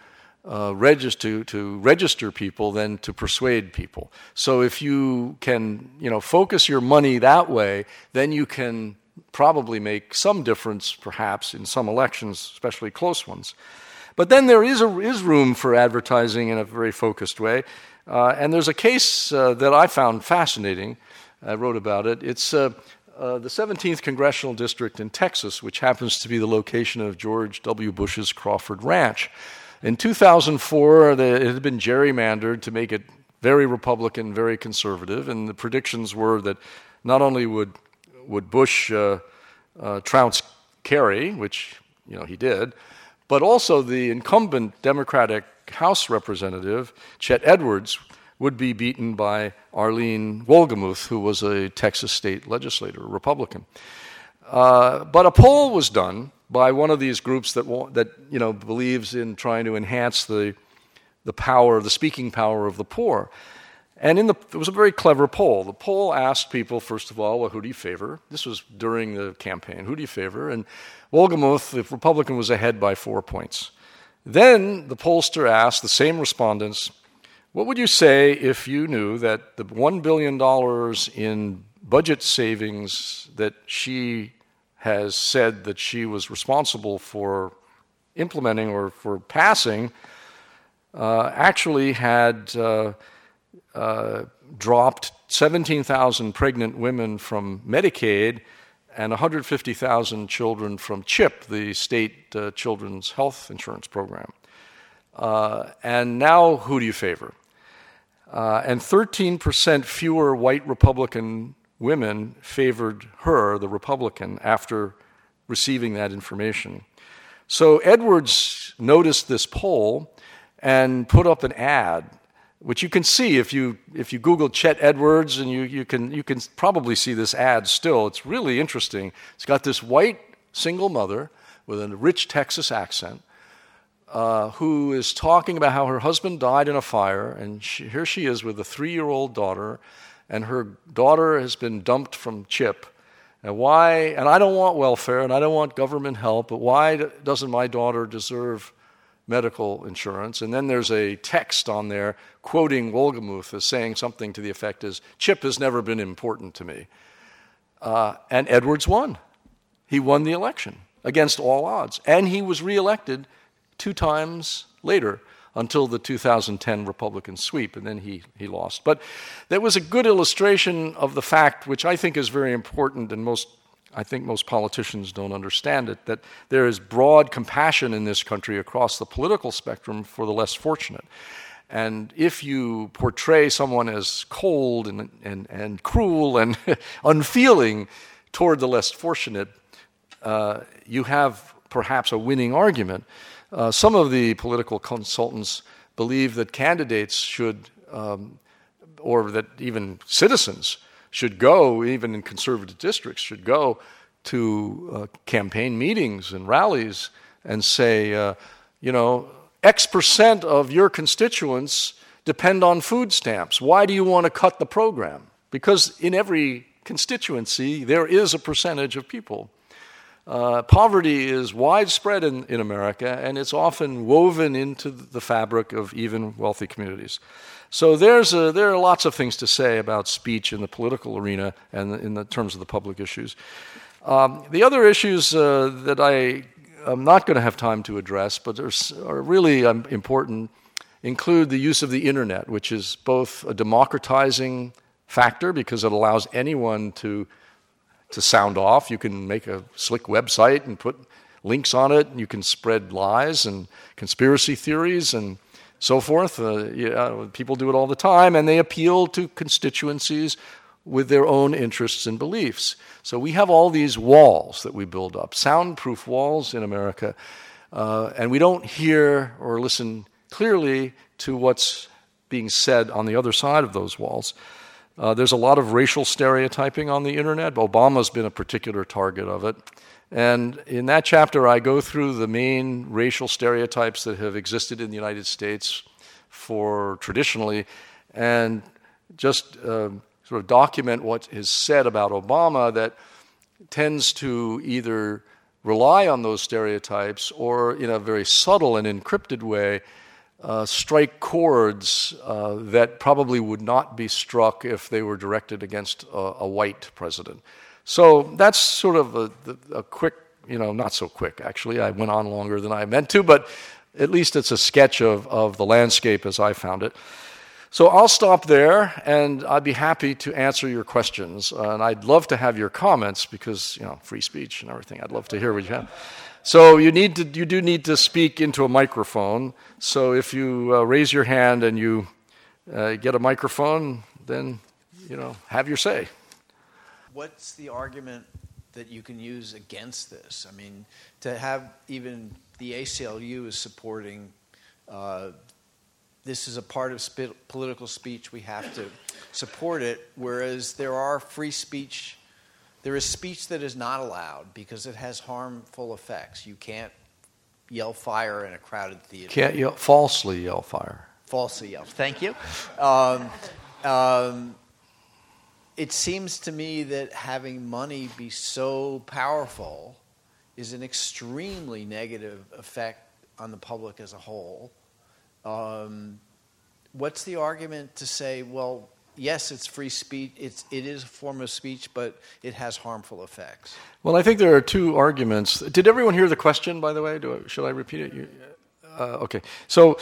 register people than to persuade people. So if you can, focus your money that way, then you can probably make some difference, perhaps, in some elections, especially close ones. But then there is room for advertising in a very focused way. And there's a case that I found fascinating. I wrote about it. It's the 17th Congressional District in Texas, which happens to be the location of George W. Bush's Crawford Ranch. In 2004, it had been gerrymandered to make it very Republican, very conservative, and the predictions were that not only would Bush trounce Kerry, which he did, but also the incumbent Democratic House representative, Chet Edwards, would be beaten by Arlene Wolgemuth, who was a Texas state legislator, a Republican. But a poll was done by one of these groups that believes in trying to enhance the power, the speaking power of the poor. And it was a very clever poll. The poll asked people, first of all, well, who do you favor? This was during the campaign. Who do you favor? And Wolgemuth, the Republican, was ahead by 4 points. Then the pollster asked the same respondents, what would you say if you knew that the $1 billion in budget savings that she has said that she was responsible for implementing or for passing actually had dropped 17,000 pregnant women from Medicaid and 150,000 children from CHIP, the state children's health insurance program. And now who do you favor? And 13% fewer white Republican women favored her, the Republican, after receiving that information. So Edwards noticed this poll and put up an ad, which you can see if you Google Chet Edwards, and you can probably see this ad still. It's really interesting. It's got this white single mother with a rich Texas accent, who is talking about how her husband died in a fire, and here she is with a 3-year-old daughter, and her daughter has been dumped from CHIP. And I don't want welfare, and I don't want government help, but why doesn't my daughter deserve medical insurance? And then there's a text on there quoting Wolgemuth as saying something to the effect as, CHIP has never been important to me. And Edwards won. He won the election against all odds. And he was reelected 2 times later until the 2010 Republican sweep, and then he lost. But that was a good illustration of the fact, which I think is very important, and I think most politicians don't understand it, that there is broad compassion in this country across the political spectrum for the less fortunate. And if you portray someone as cold and cruel and unfeeling toward the less fortunate, you have perhaps a winning argument. Some of the political consultants believe that candidates should, or that even citizens should go, even in conservative districts, should go to campaign meetings and rallies and say, X% of your constituents depend on food stamps. Why do you want to cut the program? Because in every constituency, there is a percentage of people. Poverty is widespread in America, and it's often woven into the fabric of even wealthy communities. So there are lots of things to say about speech in the political arena and in the terms of the public issues. The other issues that I am not going to have time to address, but are really important, include the use of the internet, which is both a democratizing factor because it allows anyone to sound off. You can make a slick website and put links on it, and you can spread lies and conspiracy theories and so forth. People do it all the time, and they appeal to constituencies with their own interests and beliefs. So we have all these walls that we build up, soundproof walls in America, and we don't hear or listen clearly to what's being said on the other side of those walls. There's a lot of racial stereotyping on the internet. Obama's been a particular target of it. And in that chapter, I go through the main racial stereotypes that have existed in the United States for traditionally, and just sort of document what is said about Obama that tends to either rely on those stereotypes or, in a very subtle and encrypted way, strike chords that probably would not be struck if they were directed against a white president. So that's sort of a quick, not so quick, actually. I went on longer than I meant to, but at least it's a sketch of the landscape as I found it. So I'll stop there, and I'd be happy to answer your questions. And I'd love to have your comments because, free speech and everything. I'd love to hear what you have. So you do need to speak into a microphone. So if you raise your hand and you get a microphone, then, have your say. What's the argument that you can use against this? I mean, to have even the ACLU is supporting this is a part of political speech, we have to support it, whereas there is speech that is not allowed because it has harmful effects. You can't yell fire in a crowded theater. Falsely yell fire. Falsely yell. Thank you. It seems to me that having money be so powerful is an extremely negative effect on the public as a whole. What's the argument to say, well, yes, it's free speech, it is a form of speech, but it has harmful effects? Well, I think there are two arguments. Did everyone hear the question, by the way? Should I repeat it? Okay. So,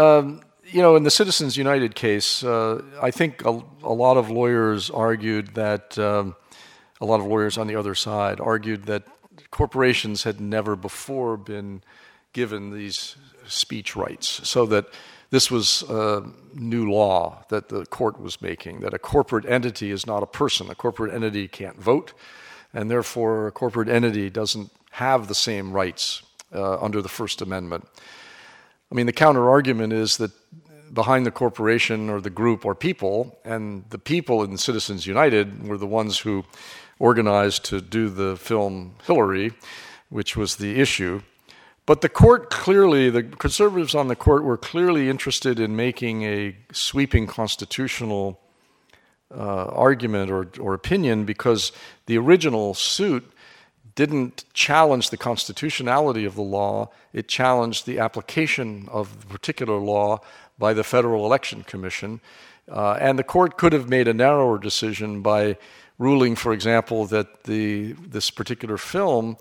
in the Citizens United case, I think a lot of lawyers argued that, a lot of lawyers on the other side argued that corporations had never before been given these speech rights, so that this was a new law that the court was making, that a corporate entity is not a person. A corporate entity can't vote, and therefore a corporate entity doesn't have the same rights under the First Amendment. I mean, the counter-argument is that behind the corporation or the group are people, and the people in Citizens United were the ones who organized to do the film Hillary, which was the issue. But the conservatives on the court were clearly interested in making a sweeping constitutional argument or opinion because the original suit didn't challenge the constitutionality of the law. It challenged the application of the particular law by the Federal Election Commission. And the court could have made a narrower decision by ruling, for example, that this particular film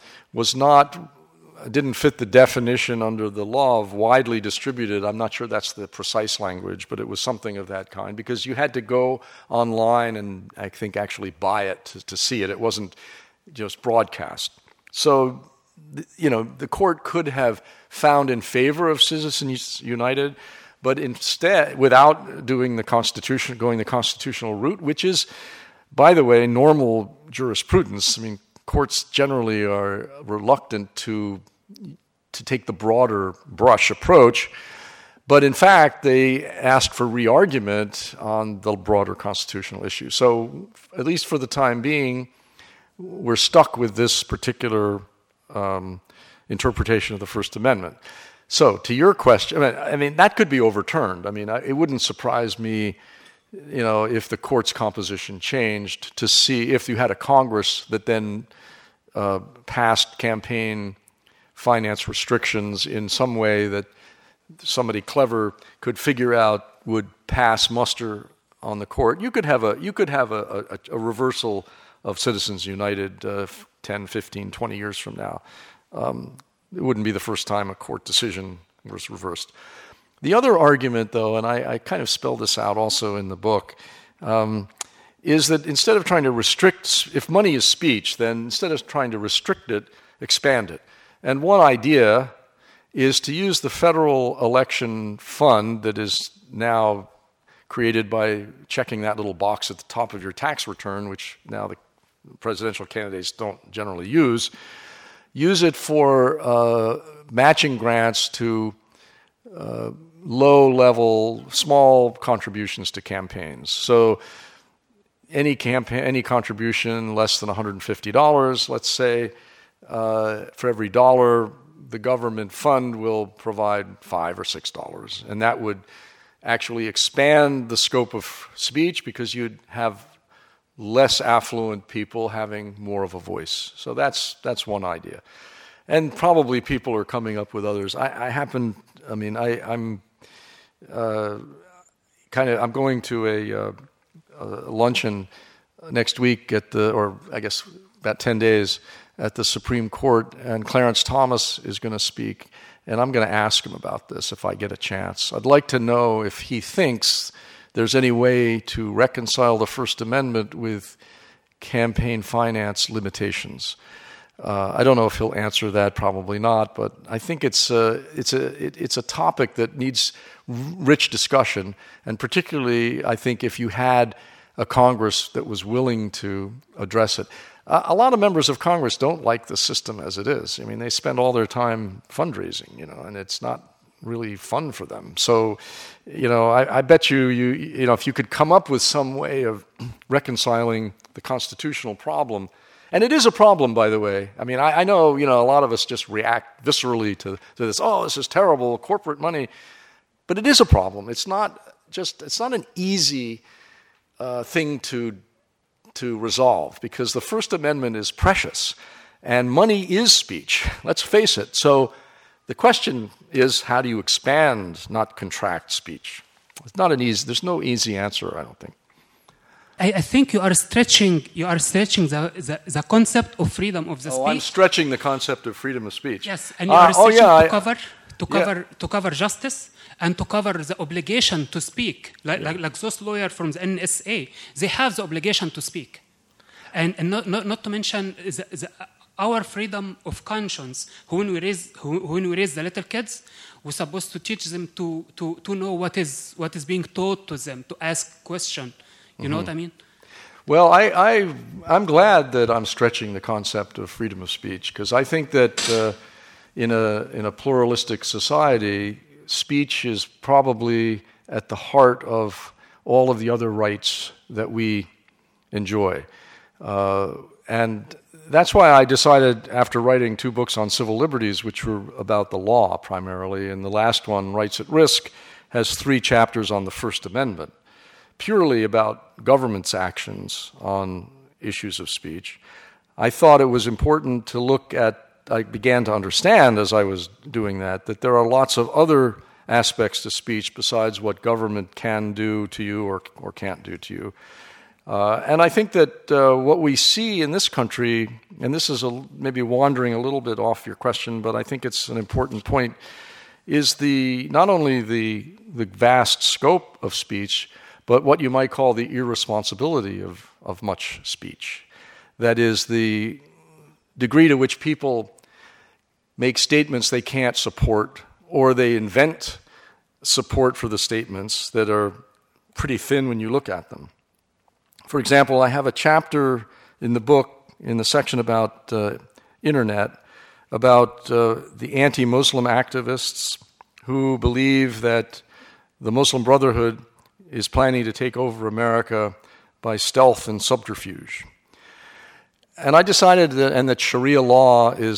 didn't fit the definition under the law of widely distributed. I'm not sure that's the precise language, but it was something of that kind, because you had to go online and I think actually buy it to see it. It wasn't just broadcast. So, the court could have found in favor of Citizens United, but instead, without going the constitutional route, which is, by the way, normal jurisprudence. I mean, courts generally are reluctant to take the broader brush approach, but in fact, they asked for re-argument on the broader constitutional issue. So, at least for the time being, we're stuck with this particular interpretation of the First Amendment. So, to your question, I mean that could be overturned. I mean, it wouldn't surprise me, if the court's composition changed, to see if you had a Congress that then passed campaign finance restrictions in some way that somebody clever could figure out would pass muster on the court. You could have a reversal of Citizens United 10, 15, 20 years from now. It wouldn't be the first time a court decision was reversed. The other argument, though, and I kind of spell this out also in the book, is that instead of trying to restrict, if money is speech, then instead of trying to restrict it, expand it. And one idea is to use the federal election fund that is now created by checking that little box at the top of your tax return, which now the presidential candidates don't generally use it for matching grants to low-level, small contributions to campaigns. So any contribution less than $150, let's say, for every dollar, the government fund will provide $5 or $6. And that would actually expand the scope of speech because you'd have less affluent people having more of a voice. So that's one idea. And probably people are coming up with others. I'm going to a luncheon next week about 10 days at the Supreme Court, and Clarence Thomas is going to speak, and I'm going to ask him about this if I get a chance. I'd like to know if he thinks there's any way to reconcile the First Amendment with campaign finance limitations. I don't know if he'll answer that, probably not, but I think it's a topic that needs rich discussion, and particularly I think if you had a Congress that was willing to address it. A lot of members of Congress don't like the system as it is. I mean, they spend all their time fundraising, and it's not really fun for them. So, I bet you if you could come up with some way of reconciling the constitutional problem, and it is a problem, by the way. I mean, I know, a lot of us just react viscerally to this. Oh, this is terrible, corporate money. But it is a problem. It's not an easy thing to resolve, because the First Amendment is precious and money is speech. Let's face it. So the question is, how do you expand, not contract speech? There's no easy answer, I don't think. I think you are stretching the concept of freedom of the speech. I'm stretching the concept of freedom of speech. Yes, and you are stretching to cover justice and to cover the obligation to speak. Like those lawyers from the NSA, they have the obligation to speak. And not to mention our freedom of conscience. When we raise the little kids, we're supposed to teach them to know what is being taught to them, to ask questions. You know what I mean? Well, I'm glad that I'm stretching the concept of freedom of speech, because I think that in a pluralistic society, speech is probably at the heart of all of the other rights that we enjoy. And that's why I decided, after writing 2 books on civil liberties, which were about the law primarily, and the last one, Rights at Risk, has 3 chapters on the First Amendment, purely about government's actions on issues of speech. I thought it was important to look at, I began to understand as I was doing that there are lots of other aspects to speech besides what government can do to you or can't do to you. And I think that what we see in this country, and this is maybe wandering a little bit off your question, but I think it's an important point, is not only the vast scope of speech, but what you might call the irresponsibility of much speech. That is, the degree to which people make statements they can't support, or they invent support for the statements that are pretty thin when you look at them. For example, I have a chapter in the book, in the section about internet, about the anti-Muslim activists who believe that the Muslim Brotherhood is planning to take over America by stealth and subterfuge. And I decided that Sharia law is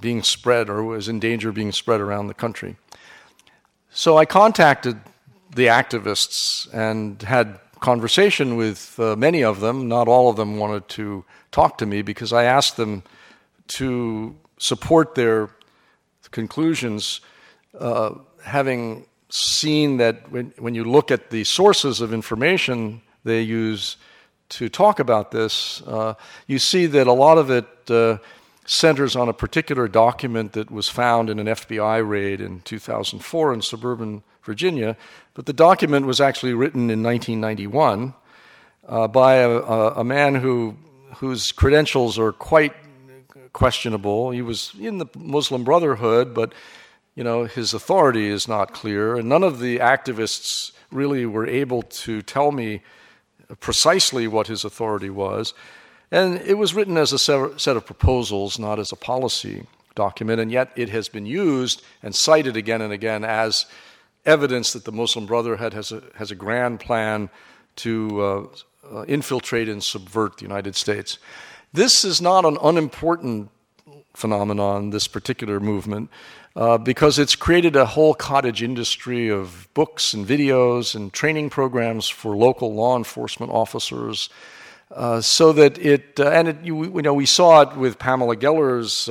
being spread or was in danger of being spread around the country. So I contacted the activists and had conversation with many of them. Not all of them wanted to talk to me because I asked them to support their conclusions, having seen that when you look at the sources of information they use to talk about this, you see that a lot of it centers on a particular document that was found in an FBI raid in 2004 in suburban Virginia, but the document was actually written in 1991 by a man whose credentials are quite questionable. He was in the Muslim Brotherhood, but his authority is not clear, and none of the activists really were able to tell me precisely what his authority was. And it was written as a set of proposals, not as a policy document, and yet it has been used and cited again and again as evidence that the Muslim Brotherhood has a grand plan to infiltrate and subvert the United States. This is not an unimportant phenomenon, this particular movement, because it's created a whole cottage industry of books and videos and training programs for local law enforcement officers, so that we saw it with Pamela Geller's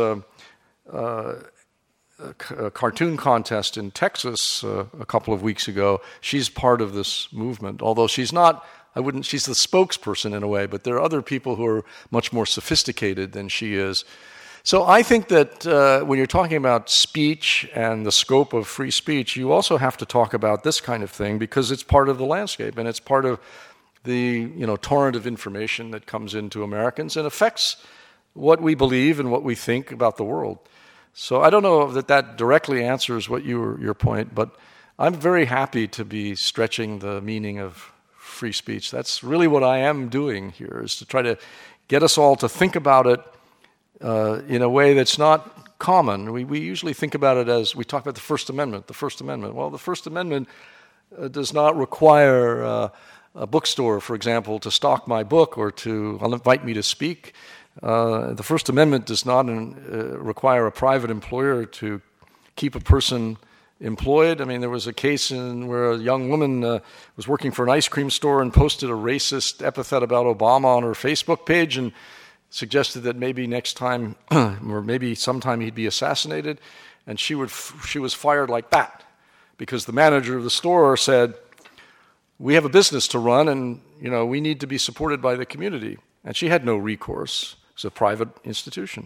cartoon contest in Texas a couple of weeks ago. She's part of this movement, although she's not. She's the spokesperson in a way, but there are other people who are much more sophisticated than she is. So I think that when you're talking about speech and the scope of free speech, you also have to talk about this kind of thing because it's part of the landscape and it's part of the torrent of information that comes into Americans and affects what we believe and what we think about the world. So I don't know that directly answers what your point, but I'm very happy to be stretching the meaning of free speech. That's really what I am doing here, is to try to get us all to think about it in a way that's not common. We usually think about it as, we talk about the First Amendment. Well, the First Amendment does not require a bookstore, for example, to stock my book or to invite me to speak. The First Amendment does not require a private employer to keep a person employed. I mean, there was a case where a young woman was working for an ice cream store and posted a racist epithet about Obama on her Facebook page and suggested that maybe next time or maybe sometime he'd be assassinated, and she was fired like that because the manager of the store said, "We have a business to run, and we need to be supported by the community." And she had no recourse. It's a private institution.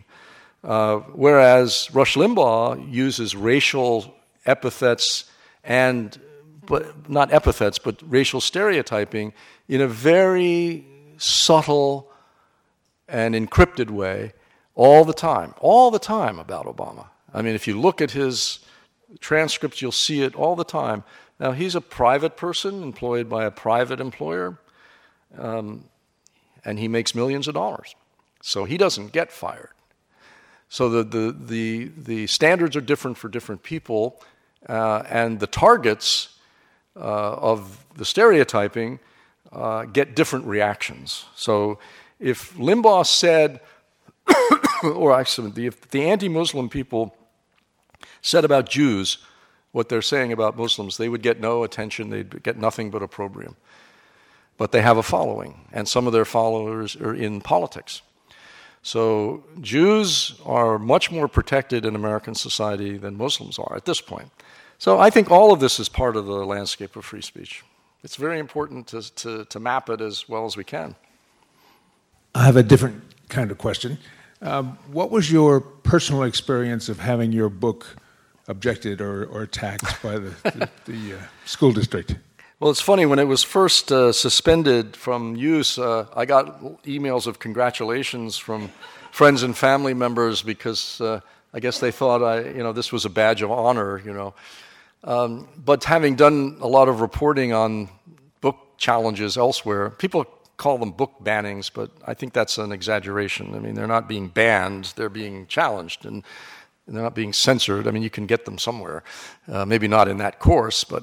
Whereas Rush Limbaugh uses racial epithets but not epithets, but racial stereotyping in a very subtle and encrypted way all the time about Obama. I mean, if you look at his transcripts, you'll see it all the time. Now, he's a private person employed by a private employer, and he makes millions of dollars. So he doesn't get fired. So the standards are different for different people, and the targets of the stereotyping get different reactions. So if Limbaugh said, or actually if the anti-Muslim people said about Jews what they're saying about Muslims, they would get no attention, they'd get nothing but opprobrium. But they have a following, and some of their followers are in politics. So Jews are much more protected in American society than Muslims are at this point. So I think all of this is part of the landscape of free speech. It's very important to map it as well as we can. I have a different kind of question. What was your personal experience of having your book objected or attacked by the school district? Well, it's funny, when it was first suspended from use, I got emails of congratulations from friends and family members because I guess they thought this was a badge of honor, But having done a lot of reporting on book challenges elsewhere, people call them book bannings, but I think that's an exaggeration. I mean, they're not being banned, they're being challenged, and they're not being censored. I mean, you can get them somewhere, maybe not in that course, but...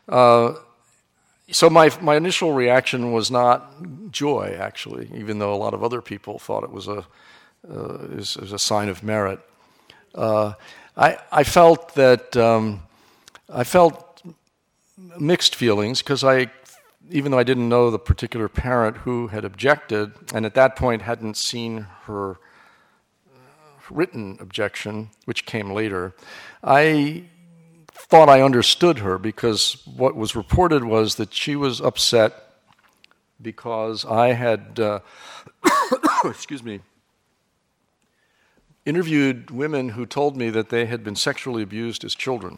So my initial reaction was not joy, actually, even though a lot of other people thought it was a sign of merit. I felt that I felt mixed feelings because even though I didn't know the particular parent who had objected, and at that point hadn't seen her written objection, which came later, I thought I understood her because what was reported was that she was upset because I had, interviewed women who told me that they had been sexually abused as children.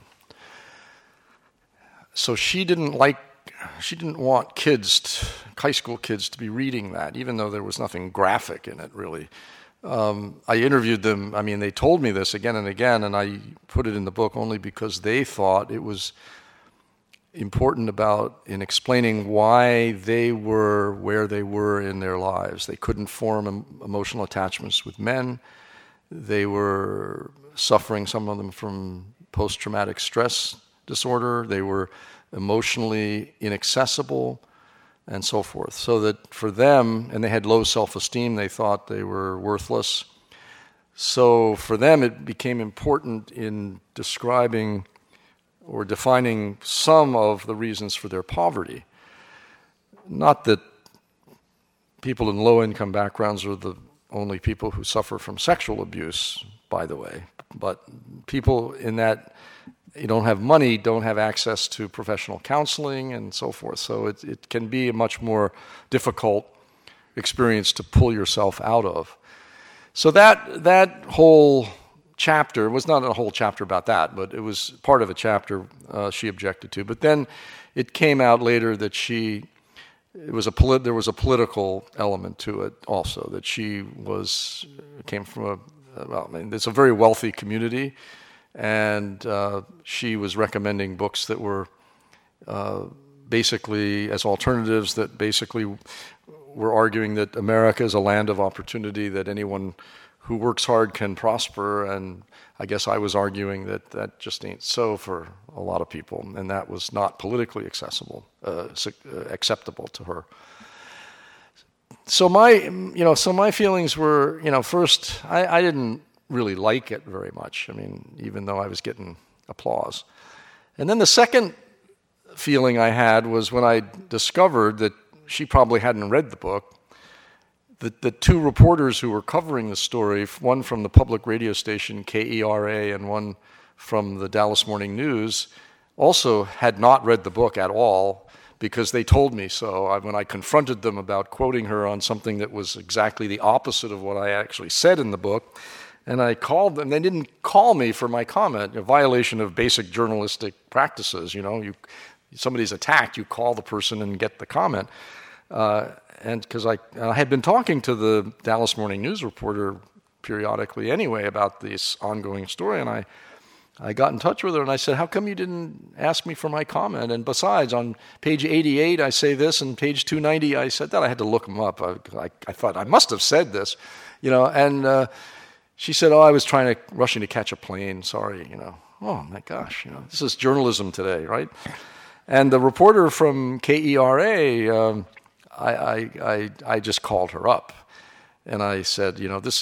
So she didn't want high school kids to be reading that, even though there was nothing graphic in it, really. I interviewed them. I mean, they told me this again and again, and I put it in the book only because they thought it was important in explaining why they were where they were in their lives. They couldn't form emotional attachments with men. They were suffering, some of them, from post-traumatic stress disorder. They were emotionally inaccessible, and so forth. So that for them, and they had low self-esteem, they thought they were worthless. So for them, it became important in describing or defining some of the reasons for their poverty. Not that people in low-income backgrounds are the only people who suffer from sexual abuse, by the way, but people in that you don't have money, don't have access to professional counseling and so forth. So it can be a much more difficult experience to pull yourself out of. So that whole chapter was not a whole chapter about that, but it was part of a chapter she objected to. But then it came out later that there was a political element to it also, that she came from it's a very wealthy community, and she was recommending books that were basically as alternatives that basically were arguing that America is a land of opportunity, that anyone who works hard can prosper, and I guess I was arguing that that just ain't so for a lot of people, and that was not politically acceptable to her. So my feelings were, first, I didn't really like it very much. I mean, even though I was getting applause. And then the second feeling I had was when I discovered that she probably hadn't read the book. The two reporters who were covering the story, one from the public radio station KERA and one from the Dallas Morning News, also had not read the book at all because they told me so. When I confronted them about quoting her on something that was exactly the opposite of what I actually said in the book, and I called them, they didn't call me for my comment, a violation of basic journalistic practices. Somebody's attacked, you call the person and get the comment. And because I had been talking to the Dallas Morning News reporter periodically anyway about this ongoing story, and I got in touch with her and I said, how come you didn't ask me for my comment? And besides, on page 88 I say this, and page 290 I said that. I had to look them up. I thought I must have said this, and she said, I was rushing to catch a plane, sorry, Oh my gosh, this is journalism today, right? And the reporter from KERA, I just called her up, and I said, this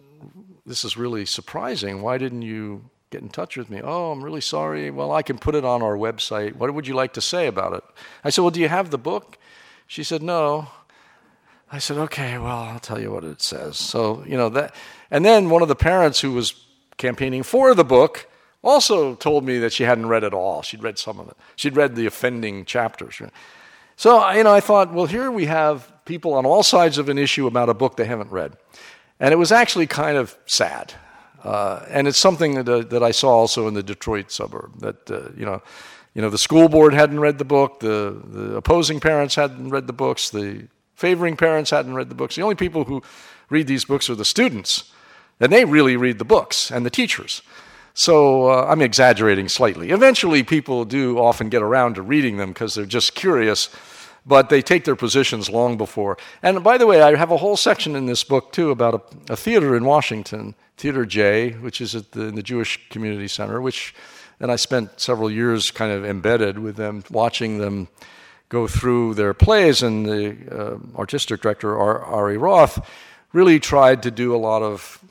is really surprising. Why didn't you get in touch with me? Oh, I'm really sorry. Well, I can put it on our website. What would you like to say about it? I said, well, do you have the book? She said, no. I said, okay, well, I'll tell you what it says. So, that, and then one of the parents who was campaigning for the book also told me that she hadn't read it all. She'd read some of it. She'd read the offending chapters. So, I thought, well, here we have people on all sides of an issue about a book they haven't read. And it was actually kind of sad. And it's something that I saw also in the Detroit suburb, that, the school board hadn't read the book, the opposing parents hadn't read the books, the favoring parents hadn't read the books. The only people who read these books are the students, and they really read the books, and the teachers. So I'm exaggerating slightly. Eventually, people do often get around to reading them because they're just curious, but they take their positions long before. And by the way, I have a whole section in this book, too, about a theater in Washington, Theater J, which is in the Jewish Community Center, and I spent several years kind of embedded with them, watching them go through their plays, and the artistic director, Ari Roth, really tried to do a lot of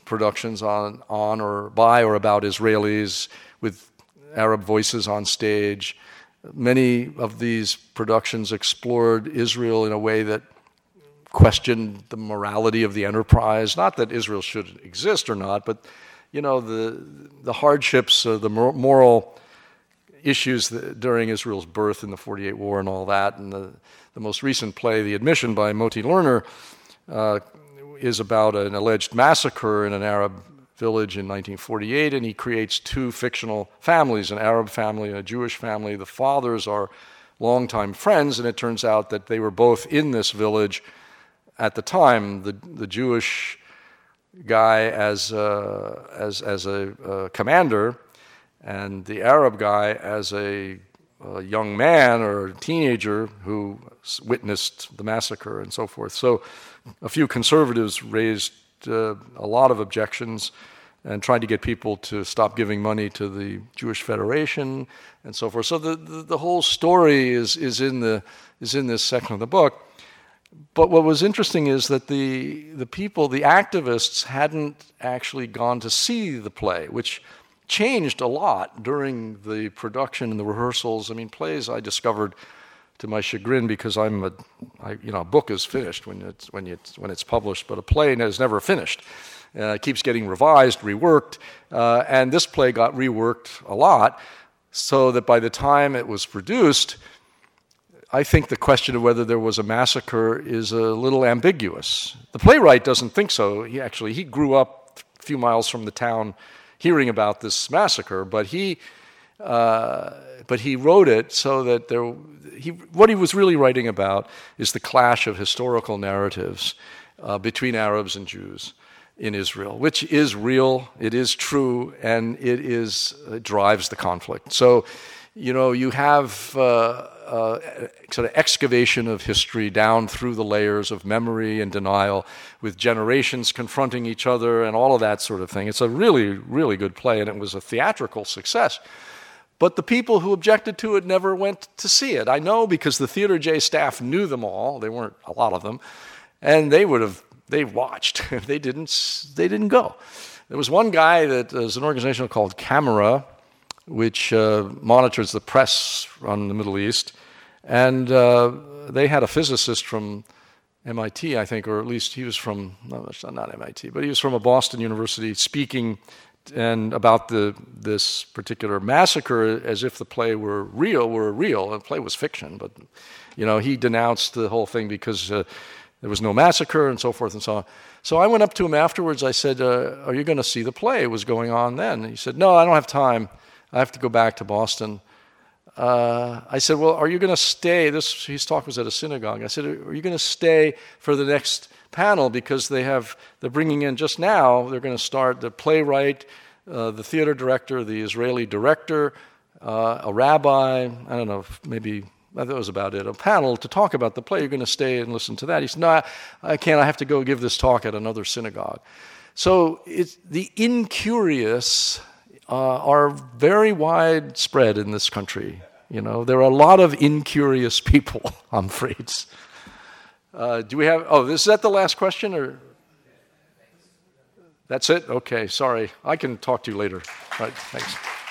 productions on or by or about Israelis with Arab voices on stage. Many of these productions explored Israel in a way that questioned the morality of the enterprise. Not that Israel should exist or not, but the hardships, the moral issues during Israel's birth in the 48 War and all that. And the most recent play, The Admission by Moti Lerner, is about an alleged massacre in an Arab village in 1948, and he creates two fictional families, an Arab family and a Jewish family. The fathers are longtime friends, and it turns out that they were both in this village at the time. The Jewish guy as a commander, and the Arab guy as a young man or a teenager who witnessed the massacre and so forth. So a few conservatives raised a lot of objections and tried to get people to stop giving money to the Jewish Federation and so forth. So the whole story is in this section of the book. But what was interesting is that the people, the activists, hadn't actually gone to see the play, which changed a lot during the production and the rehearsals. I mean, plays I discovered to my chagrin, because a book is finished when it's published, but a play is never finished. It keeps getting revised, reworked, and this play got reworked a lot, so that by the time it was produced, I think the question of whether there was a massacre is a little ambiguous. The playwright doesn't think so. He grew up a few miles from the town hearing about this massacre, but he wrote it so that what he was really writing about is the clash of historical narratives between Arabs and Jews in Israel, which is real, it is true, and it drives the conflict. So, you have sort of excavation of history down through the layers of memory and denial, with generations confronting each other and all of that sort of thing. It's a really, really good play, and it was a theatrical success. But the people who objected to it never went to see it. I know, because the Theater J staff knew them all. They weren't a lot of them, and they watched. They didn't go. There was one guy that was an organization called Camera, which monitors the press on the Middle East, and they had a physicist from MIT, I think, or at least he was from, no, not MIT, but he was from a Boston University, speaking and about this particular massacre as if the play were real. The play was fiction, but he denounced the whole thing because there was no massacre and so forth and so on. So I went up to him afterwards. I said, "Are you going to see the play?" It was going on then. And he said, "No, I don't have time. I have to go back to Boston." I said, "Well, are you going to stay?" His talk was at a synagogue. I said, "Are you going to stay for the next panel, because they're bringing in just now, they're going to start the playwright, the theater director, the Israeli director, a rabbi, I don't know, maybe that was about it, a panel to talk about the play. You're going to stay and listen to that?" He said, "No, I can't. I have to go give this talk at another synagogue." So the incurious are very widespread in this country. There are a lot of incurious people, I'm afraid. Do we have, is that the last question, or? That's it? Okay, sorry. I can talk to you later. All right, thanks.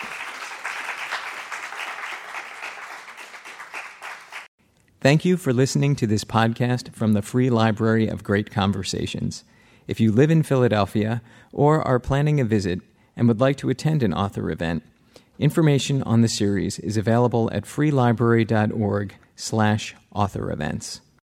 Thank you for listening to this podcast from the Free Library of Great Conversations. If you live in Philadelphia or are planning a visit and would like to attend an author event, information on the series is available at freelibrary.org/author events.